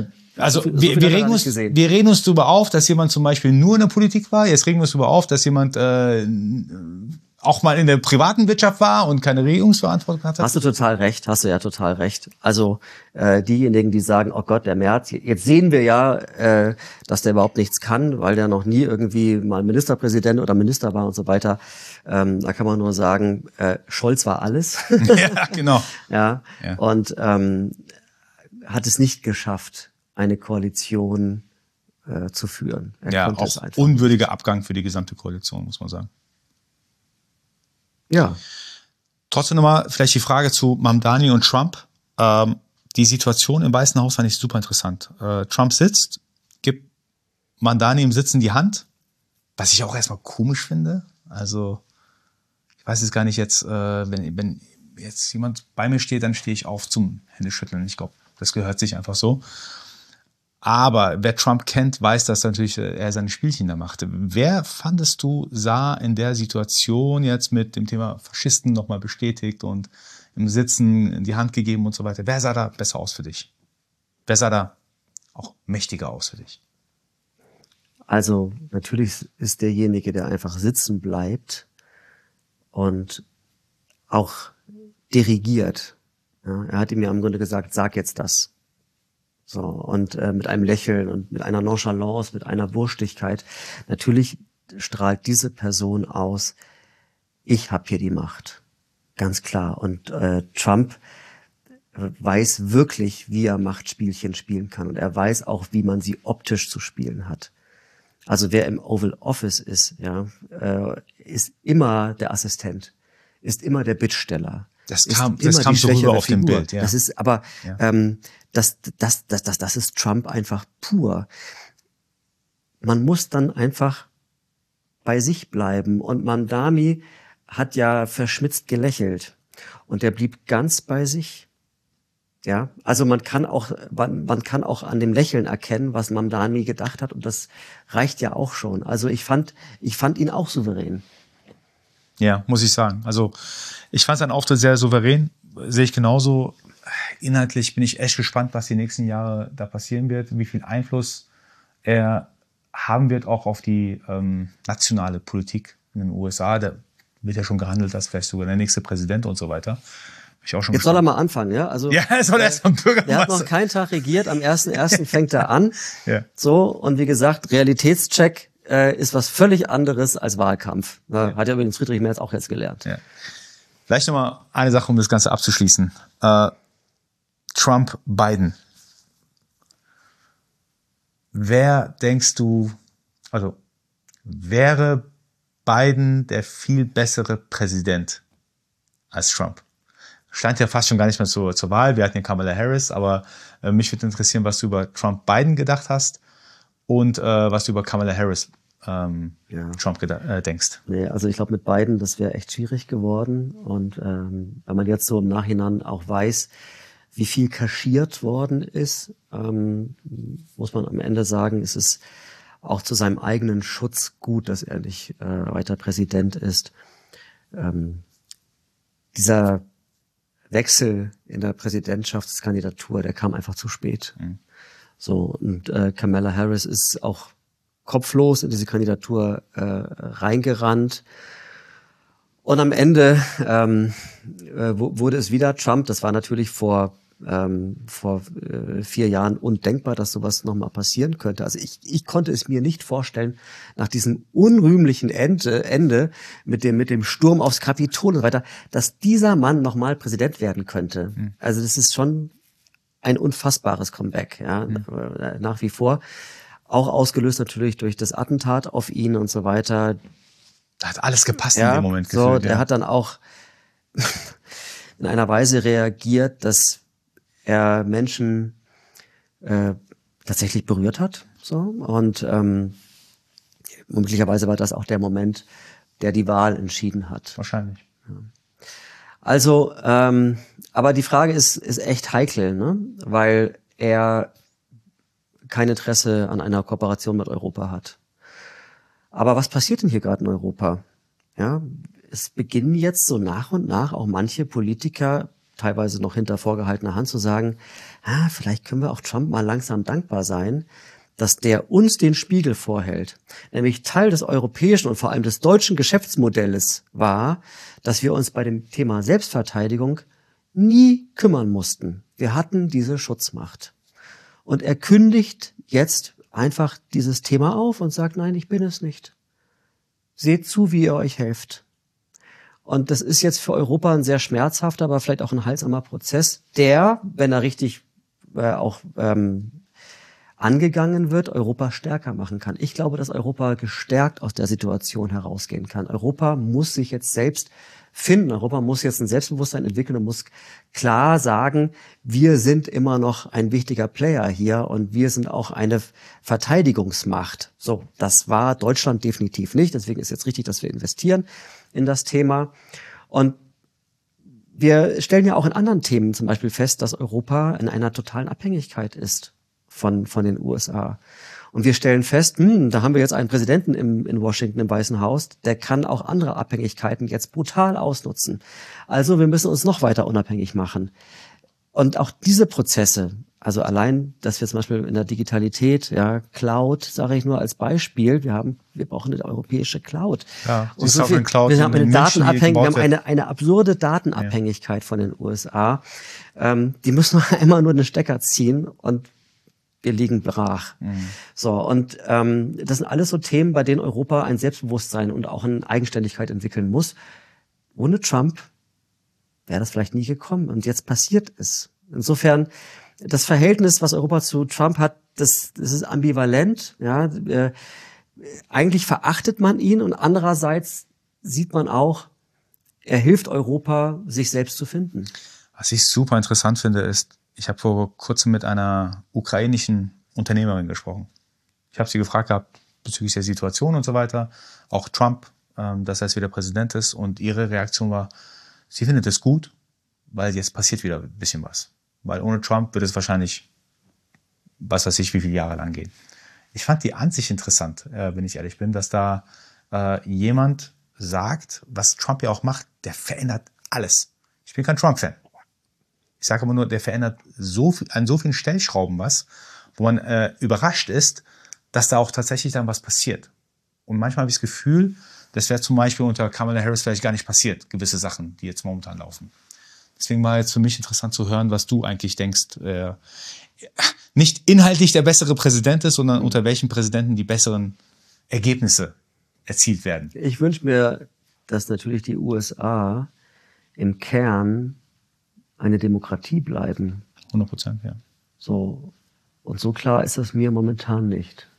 wir regen uns darüber auf, dass jemand zum Beispiel nur in der Politik war. Jetzt regen wir uns darüber auf, dass jemand auch mal in der privaten Wirtschaft war und keine Regierungsverantwortung hatte. Hast du ja total recht. Also diejenigen, die sagen, oh Gott, der Merz, jetzt sehen wir ja, dass der überhaupt nichts kann, weil der noch nie irgendwie mal Ministerpräsident oder Minister war und so weiter. Da kann man nur sagen, Scholz war alles. Ja, genau. Ja. Und hat es nicht geschafft, eine Koalition zu führen. Er konnte auch unwürdiger Abgang für die gesamte Koalition, muss man sagen. Ja. Trotzdem nochmal vielleicht die Frage zu Mamdani und Trump. Die Situation im Weißen Haus fand ich super interessant. Trump sitzt, gibt Mamdani im Sitzen die Hand, was ich auch erstmal komisch finde. Also ich weiß es gar nicht jetzt, wenn jetzt jemand bei mir steht, dann stehe ich auf zum Händeschütteln. Ich glaube, das gehört sich einfach so. Aber wer Trump kennt, weiß, dass natürlich er seine Spielchen da machte. Wer fandest du, sah in der Situation jetzt mit dem Thema Faschisten nochmal bestätigt und im Sitzen in die Hand gegeben und so weiter? Wer sah da besser aus für dich? Wer sah da auch mächtiger aus für dich? Also natürlich ist derjenige, der einfach sitzen bleibt und auch dirigiert. Ja, er hat ihm ja im Grunde gesagt, sag jetzt das. So, und mit einem Lächeln und mit einer Nonchalance, mit einer Wurstigkeit. Natürlich strahlt diese Person aus, ich habe hier die Macht. Ganz klar. Und Trump weiß wirklich, wie er Machtspielchen spielen kann. Und er weiß auch, wie man sie optisch zu spielen hat. Also wer im Oval Office ist, ja, ist immer der Assistent, ist immer der Bittsteller. Das kam so rüber auf dem Bild. Ja. Das ist aber das ist Trump einfach pur. Man muss dann einfach bei sich bleiben. Und Mamdani hat ja verschmitzt gelächelt. Und er blieb ganz bei sich. Ja, also man kann auch an dem Lächeln erkennen, was Mamdani gedacht hat. Und das reicht ja auch schon. Also ich fand ihn auch souverän. Ja, muss ich sagen. Also ich fand seinen Auftritt sehr souverän, sehe ich genauso. Inhaltlich bin ich echt gespannt, was die nächsten Jahre da passieren wird, wie viel Einfluss er haben wird auch auf die nationale Politik in den USA. Da wird ja schon gehandelt, dass vielleicht sogar der nächste Präsident und so weiter. Ich auch schon Jetzt soll er mal anfangen, ja? Also ja, er soll erst mal Bürgermeister. Er hat noch keinen Tag regiert, am 1.1. fängt er an. Ja. So, und wie gesagt, Realitätscheck ist was völlig anderes als Wahlkampf. Ja. Hat ja übrigens Friedrich Merz auch jetzt gelernt. Ja. Vielleicht nochmal eine Sache, um das Ganze abzuschließen. Trump, Biden. Wer denkst du, also wäre Biden der viel bessere Präsident als Trump? Stand ja fast schon gar nicht mehr zur Wahl. Wir hatten ja Kamala Harris, aber mich würde interessieren, was du über Trump-Biden gedacht hast und was du über Kamala Harris Trump denkst. Nee, also ich glaube mit Biden, das wäre echt schwierig geworden. Und wenn man jetzt so im Nachhinein auch weiß, wie viel kaschiert worden ist, muss man am Ende sagen, ist es auch zu seinem eigenen Schutz gut, dass er nicht weiter Präsident ist. Dieser Wechsel in der Präsidentschaftskandidatur, der kam einfach zu spät. Mhm. So, und Kamala Harris ist auch kopflos in diese Kandidatur reingerannt. Und am Ende wurde es wieder Trump. Das war natürlich vor 4 Jahren undenkbar, dass sowas nochmal passieren könnte. Also ich konnte es mir nicht vorstellen, nach diesem unrühmlichen Ende mit dem Sturm aufs Kapitol und so weiter, dass dieser Mann nochmal Präsident werden könnte. Mhm. Also das ist schon ein unfassbares Comeback, ja, nach wie vor. Auch ausgelöst natürlich durch das Attentat auf ihn und so weiter. Da hat alles gepasst in dem Moment gefühlt. So, der hat dann auch in einer Weise reagiert, dass er Menschen tatsächlich berührt hat. So. Und möglicherweise war das auch der Moment, der die Wahl entschieden hat. Wahrscheinlich. Ja. Also, aber die Frage ist echt heikel, ne? Weil er kein Interesse an einer Kooperation mit Europa hat. Aber was passiert denn hier gerade in Europa? Ja, es beginnen jetzt so nach und nach auch manche Politiker teilweise noch hinter vorgehaltener Hand zu sagen, vielleicht können wir auch Trump mal langsam dankbar sein, dass der uns den Spiegel vorhält. Nämlich Teil des europäischen und vor allem des deutschen Geschäftsmodells war, dass wir uns bei dem Thema Selbstverteidigung nie kümmern mussten. Wir hatten diese Schutzmacht. Und er kündigt jetzt einfach dieses Thema auf und sagt, nein, ich bin es nicht. Seht zu, wie ihr euch helft. Und das ist jetzt für Europa ein sehr schmerzhafter, aber vielleicht auch ein heilsamer Prozess, der, wenn er richtig angegangen wird, Europa stärker machen kann. Ich glaube, dass Europa gestärkt aus der Situation herausgehen kann. Europa muss sich jetzt selbst finden. Europa muss jetzt ein Selbstbewusstsein entwickeln und muss klar sagen, wir sind immer noch ein wichtiger Player hier und wir sind auch eine Verteidigungsmacht. So, das war Deutschland definitiv nicht. Deswegen ist jetzt richtig, dass wir investieren in das Thema. Und wir stellen ja auch in anderen Themen zum Beispiel fest, dass Europa in einer totalen Abhängigkeit ist von den USA. Und wir stellen fest, da haben wir jetzt einen Präsidenten in Washington im Weißen Haus, der kann auch andere Abhängigkeiten jetzt brutal ausnutzen. Also wir müssen uns noch weiter unabhängig machen. Und auch diese Prozesse, also allein, dass wir zum Beispiel in der Digitalität, Cloud, sage ich nur als Beispiel, wir brauchen eine europäische Cloud. Ja, und so viel, Cloud wir haben eine absurde Datenabhängigkeit von den USA. Die müssen wir einmal nur den Stecker ziehen und wir liegen brach. So, und das sind alles so Themen, bei denen Europa ein Selbstbewusstsein und auch eine Eigenständigkeit entwickeln muss. Ohne Trump wäre das vielleicht nie gekommen. Und jetzt passiert es. Insofern, das Verhältnis, was Europa zu Trump hat, das ist ambivalent. Ja, eigentlich verachtet man ihn und andererseits sieht man auch, er hilft Europa, sich selbst zu finden. Was ich super interessant finde, ist, ich habe vor kurzem mit einer ukrainischen Unternehmerin gesprochen. Ich habe sie gefragt gehabt bezüglich der Situation und so weiter, auch Trump, dass er jetzt wieder Präsident ist. Und ihre Reaktion war, sie findet es gut, weil jetzt passiert wieder ein bisschen was. Weil ohne Trump wird es wahrscheinlich, was weiß ich, wie viele Jahre lang gehen. Ich fand die Ansicht interessant, wenn ich ehrlich bin, dass da jemand sagt, was Trump ja auch macht, der verändert alles. Ich bin kein Trump-Fan. Ich sage aber nur, der verändert an so vielen Stellschrauben was, wo man überrascht ist, dass da auch tatsächlich dann was passiert. Und manchmal habe ich das Gefühl, das wäre zum Beispiel unter Kamala Harris vielleicht gar nicht passiert, gewisse Sachen, die jetzt momentan laufen. Deswegen war jetzt für mich interessant zu hören, was du eigentlich denkst, nicht inhaltlich der bessere Präsident ist, sondern unter welchen Präsidenten die besseren Ergebnisse erzielt werden. Ich wünsche mir, dass natürlich die USA im Kern eine Demokratie bleiben. 100%, ja. So. Und so klar ist das mir momentan nicht.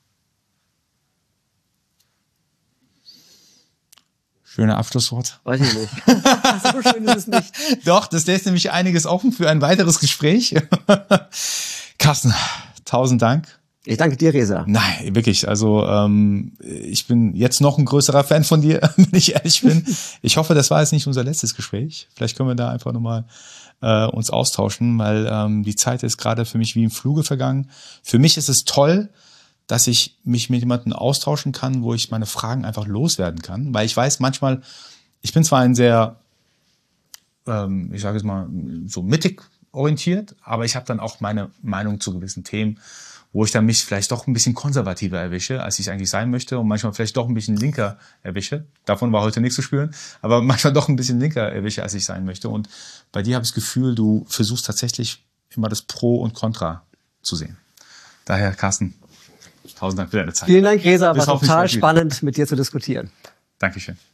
Schöner Abschlusswort. Weiß ich nicht. So schön ist es nicht. Doch, das lässt nämlich einiges offen für ein weiteres Gespräch. Carsten, 1000 Dank. Ich danke dir, Reza. Nein, wirklich. Also ich bin jetzt noch ein größerer Fan von dir, wenn ich ehrlich bin. Ich hoffe, das war jetzt nicht unser letztes Gespräch. Vielleicht können wir da einfach nochmal uns austauschen, weil die Zeit ist gerade für mich wie im Fluge vergangen. Für mich ist es toll, dass ich mich mit jemandem austauschen kann, wo ich meine Fragen einfach loswerden kann. Weil ich weiß manchmal, ich bin zwar ein sehr, ich sage es mal, so mittig orientiert, aber ich habe dann auch meine Meinung zu gewissen Themen, wo ich dann mich vielleicht doch ein bisschen konservativer erwische, als ich eigentlich sein möchte und manchmal vielleicht doch ein bisschen linker erwische. Davon war heute nichts zu spüren, aber manchmal doch ein bisschen linker erwische, als ich sein möchte. Und bei dir habe ich das Gefühl, du versuchst tatsächlich immer das Pro und Contra zu sehen. Daher, Carsten, 1000 Dank für deine Zeit. Vielen Dank, Reza. War total spannend, mit dir zu diskutieren. Dankeschön.